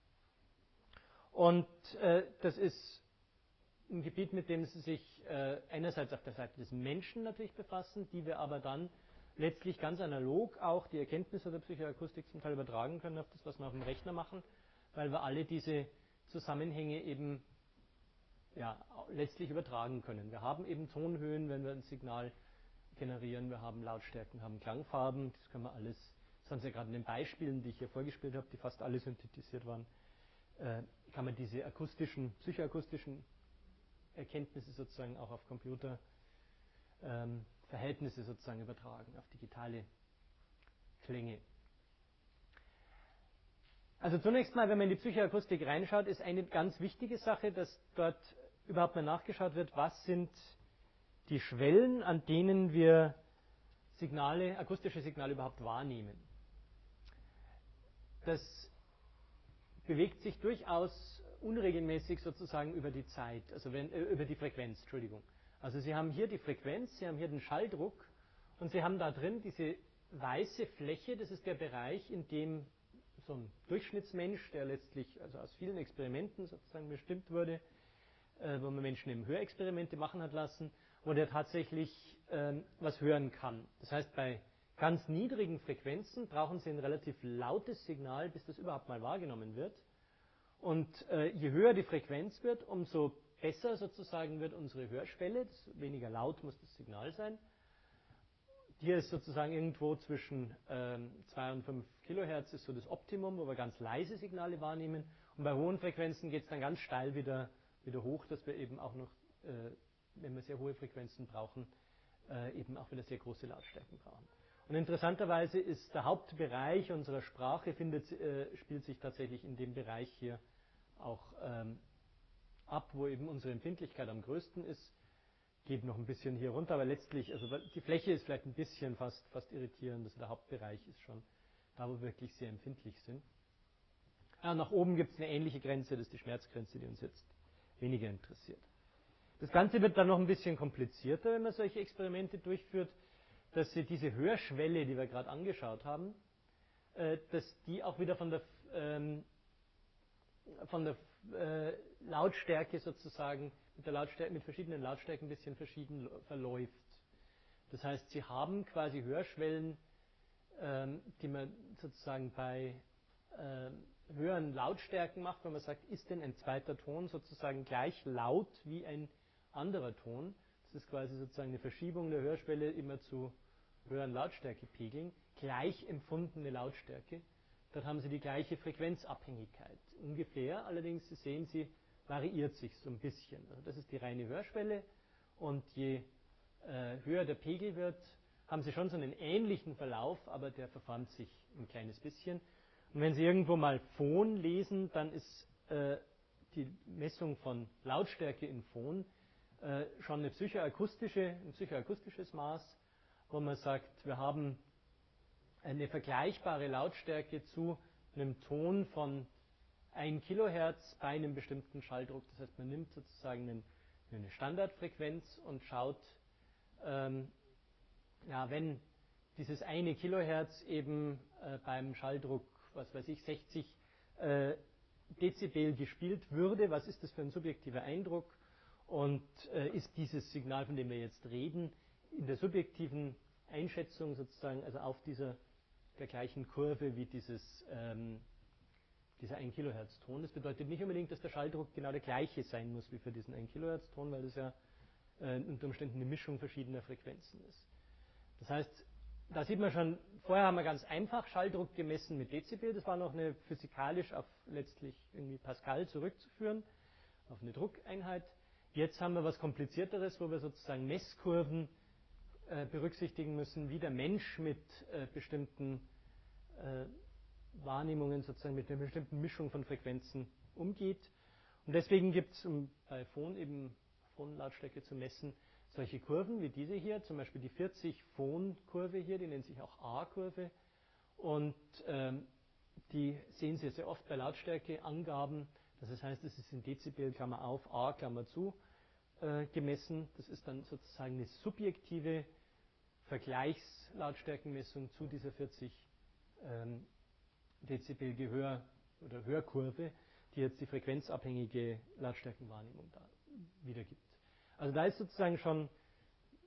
und das ist ein Gebiet, mit dem Sie sich einerseits auf der Seite des Menschen natürlich befassen, die wir aber dann letztlich ganz analog auch die Erkenntnisse der Psychoakustik zum Teil übertragen können auf das, was wir auf dem Rechner machen, weil wir alle diese Zusammenhänge eben letztlich übertragen können. Wir haben eben Tonhöhen, wenn wir ein Signal generieren, wir haben Lautstärken, haben Klangfarben, das können wir alles, das haben Sie ja gerade in den Beispielen, die ich hier vorgespielt habe, die fast alle synthetisiert waren, kann man diese psychoakustischen Erkenntnisse sozusagen auch auf Computerverhältnisse sozusagen übertragen, auf digitale Klänge. Also zunächst mal, wenn man in die Psychoakustik reinschaut, ist eine ganz wichtige Sache, dass dort überhaupt mal nachgeschaut wird, was sind die Schwellen, an denen wir akustische Signale überhaupt wahrnehmen. Das bewegt sich durchaus unregelmäßig sozusagen über die Zeit, also über die Frequenz, Entschuldigung. Also Sie haben hier die Frequenz, Sie haben hier den Schalldruck und Sie haben da drin diese weiße Fläche, das ist der Bereich, in dem so ein Durchschnittsmensch, der letztlich also aus vielen Experimenten sozusagen bestimmt wurde, wo man Menschen eben Hörexperimente machen hat lassen, wo der tatsächlich was hören kann. Das heißt, bei ganz niedrigen Frequenzen brauchen Sie ein relativ lautes Signal, bis das überhaupt mal wahrgenommen wird. Und je höher die Frequenz wird, umso besser sozusagen wird unsere Hörschwelle, weniger laut muss das Signal sein. Hier ist sozusagen irgendwo zwischen 2 und 5 Kilohertz ist so das Optimum, wo wir ganz leise Signale wahrnehmen. Und bei hohen Frequenzen geht es dann ganz steil wieder hoch, dass wir eben auch noch, wenn wir sehr hohe Frequenzen brauchen, eben auch wieder sehr große Lautstärken brauchen. Und interessanterweise ist der Hauptbereich unserer Sprache, spielt sich tatsächlich in dem Bereich hier auch ab, wo eben unsere Empfindlichkeit am größten ist. Geht noch ein bisschen hier runter, aber letztlich, also die Fläche ist vielleicht ein bisschen fast irritierend, also der Hauptbereich ist schon da, wo wir wirklich sehr empfindlich sind. Nach oben gibt es eine ähnliche Grenze, das ist die Schmerzgrenze, die uns jetzt weniger interessiert. Das Ganze wird dann noch ein bisschen komplizierter, wenn man solche Experimente durchführt, dass Sie diese Hörschwelle, die wir gerade angeschaut haben, dass die auch wieder von der Lautstärke sozusagen, mit verschiedenen Lautstärken ein bisschen verschieden verläuft. Das heißt, Sie haben quasi Hörschwellen, die man sozusagen bei höheren Lautstärken macht, wenn man sagt, ist denn ein zweiter Ton sozusagen gleich laut wie ein anderer Ton? Das ist quasi sozusagen eine Verschiebung der Hörschwelle immer zu höheren Lautstärkepegeln, gleich empfundene Lautstärke. Dort haben Sie die gleiche Frequenzabhängigkeit. Ungefähr, allerdings, Sie sehen, sie variiert sich so ein bisschen. Also das ist die reine Hörschwelle und je höher der Pegel wird, haben Sie schon so einen ähnlichen Verlauf, aber der verformt sich ein kleines bisschen. Und wenn Sie irgendwo mal Phon lesen, dann ist die Messung von Lautstärke in Phon schon ein psychoakustisches Maß, wo man sagt, wir haben eine vergleichbare Lautstärke zu einem Ton von 1 Kilohertz bei einem bestimmten Schalldruck. Das heißt, man nimmt sozusagen eine Standardfrequenz und schaut, wenn dieses 1 Kilohertz eben beim Schalldruck, was weiß ich, 60 Dezibel gespielt würde, was ist das für ein subjektiver Eindruck? Und ist dieses Signal, von dem wir jetzt reden, in der subjektiven Einschätzung sozusagen, also auf der gleichen Kurve wie dieser 1 Kilohertz Ton. Das bedeutet nicht unbedingt, dass der Schalldruck genau der gleiche sein muss wie für diesen 1 Kilohertz Ton, weil das ja unter Umständen eine Mischung verschiedener Frequenzen ist. Das heißt, da sieht man schon, vorher haben wir ganz einfach Schalldruck gemessen mit Dezibel, das war noch eine physikalisch auf letztlich irgendwie Pascal zurückzuführen, auf eine Druckeinheit. Jetzt haben wir was Komplizierteres, wo wir sozusagen Messkurven berücksichtigen müssen, wie der Mensch mit bestimmten Wahrnehmungen, sozusagen mit einer bestimmten Mischung von Frequenzen umgeht. Und deswegen gibt es, um bei Phonlautstärke zu messen, solche Kurven wie diese hier, zum Beispiel die 40 Phon-Kurve hier, die nennt sich auch A-Kurve. Und die sehen Sie sehr oft bei Lautstärkeangaben. Das heißt, es ist in Dezibel, Klammer auf, A, Klammer zu, gemessen. Das ist dann sozusagen eine subjektive Vergleichslautstärkenmessung zu dieser 40 Dezibel Gehör- oder Hörkurve, die jetzt die frequenzabhängige Lautstärkenwahrnehmung da wiedergibt. Also da ist sozusagen schon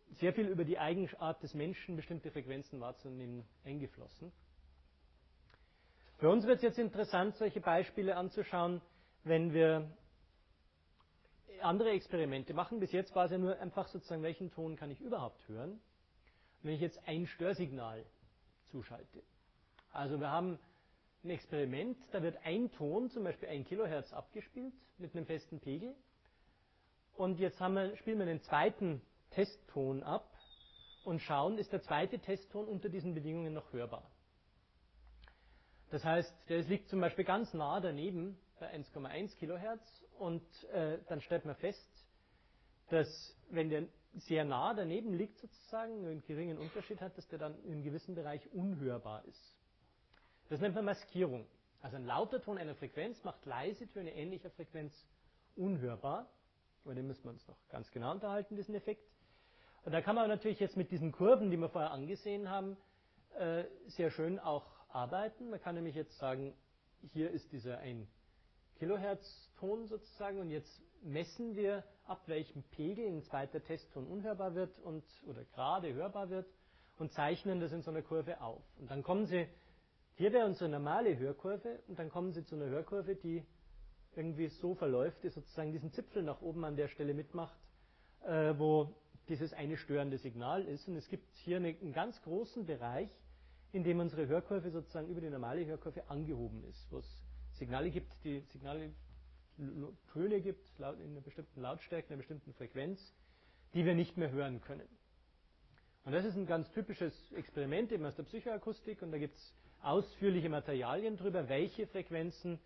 sehr viel über die Eigenart des Menschen, bestimmte Frequenzen wahrzunehmen, eingeflossen. Für uns wird es jetzt interessant, solche Beispiele anzuschauen, wenn wir andere Experimente machen. Bis jetzt war es ja nur einfach sozusagen, welchen Ton kann ich überhaupt hören, wenn ich jetzt ein Störsignal zuschalte. Also wir haben ein Experiment, da wird ein Ton, zum Beispiel 1 Kilohertz, abgespielt mit einem festen Pegel. Und jetzt spielen wir einen zweiten Testton ab und schauen, ist der zweite Testton unter diesen Bedingungen noch hörbar. Das heißt, der liegt zum Beispiel ganz nah daneben bei 1,1 Kilohertz und dann stellt man fest, dass wenn der sehr nah daneben liegt sozusagen, nur einen geringen Unterschied hat, dass der dann in einem gewissen Bereich unhörbar ist. Das nennt man Maskierung. Also ein lauter Ton einer Frequenz macht leise Töne ähnlicher Frequenz unhörbar. Über den müssen wir uns noch ganz genau unterhalten, diesen Effekt. Und da kann man natürlich jetzt mit diesen Kurven, die wir vorher angesehen haben, sehr schön auch arbeiten. Man kann nämlich jetzt sagen, hier ist dieser 1 Kilohertz Ton sozusagen und jetzt messen wir, ab welchem Pegel ein zweiter Testton unhörbar wird oder gerade hörbar wird und zeichnen das in so einer Kurve auf. Und dann kommen Sie, hier wäre unsere normale Hörkurve und dann kommen Sie zu einer Hörkurve, die irgendwie so verläuft, die sozusagen diesen Zipfel nach oben an der Stelle mitmacht, wo dieses eine störende Signal ist. Und es gibt hier einen ganz großen Bereich, in dem unsere Hörkurve sozusagen über die normale Hörkurve angehoben ist, wo es Signale gibt, die Signale Töne gibt, in einer bestimmten Lautstärke, in einer bestimmten Frequenz, die wir nicht mehr hören können. Und das ist ein ganz typisches Experiment eben aus der Psychoakustik und da gibt es ausführliche Materialien darüber, welche Frequenzen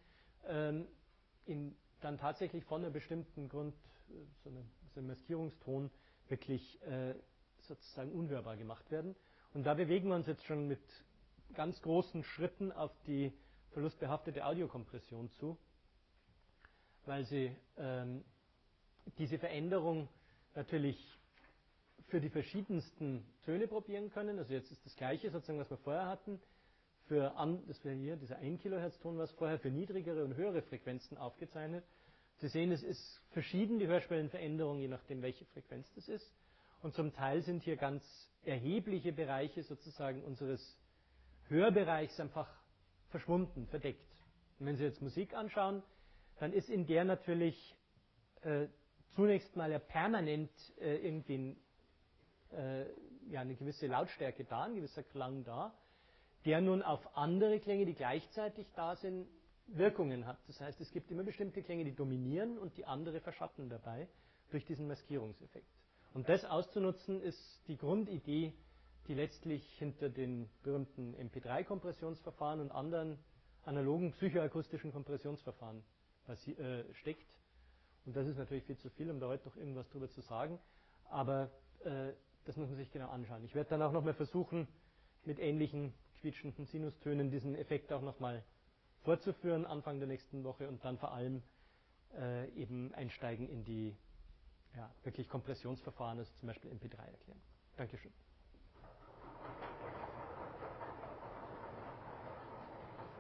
dann tatsächlich von einem bestimmten Grund, so einem Maskierungston, wirklich sozusagen unhörbar gemacht werden. Und da bewegen wir uns jetzt schon mit ganz großen Schritten auf die verlustbehaftete Audiokompression zu, weil sie diese Veränderung natürlich für die verschiedensten Töne probieren können. Also jetzt ist das Gleiche sozusagen, was wir vorher hatten. Das wäre hier dieser 1 Kilohertz Ton, was vorher für niedrigere und höhere Frequenzen aufgezeichnet. Sie sehen, es ist verschieden, die Hörschwellenveränderung, je nachdem, welche Frequenz das ist. Und zum Teil sind hier ganz erhebliche Bereiche sozusagen unseres Hörbereichs einfach verschwunden, verdeckt. Und wenn Sie jetzt Musik anschauen, dann ist in der natürlich zunächst mal ja permanent irgendwie eine gewisse Lautstärke da, ein gewisser Klang da, der nun auf andere Klänge, die gleichzeitig da sind, Wirkungen hat. Das heißt, es gibt immer bestimmte Klänge, die dominieren und die andere verschatten dabei durch diesen Maskierungseffekt. Und das auszunutzen ist die Grundidee, die letztlich hinter den berühmten MP3-Kompressionsverfahren und anderen analogen psychoakustischen Kompressionsverfahren steckt. Und das ist natürlich viel zu viel, um da heute noch irgendwas drüber zu sagen. Aber das muss man sich genau anschauen. Ich werde dann auch nochmal versuchen, mit ähnlichen quietschenden Sinustönen diesen Effekt auch nochmal vorzuführen, Anfang der nächsten Woche und dann vor allem eben einsteigen in die wirklich Kompressionsverfahren, also zum Beispiel MP3 erklären. Dankeschön.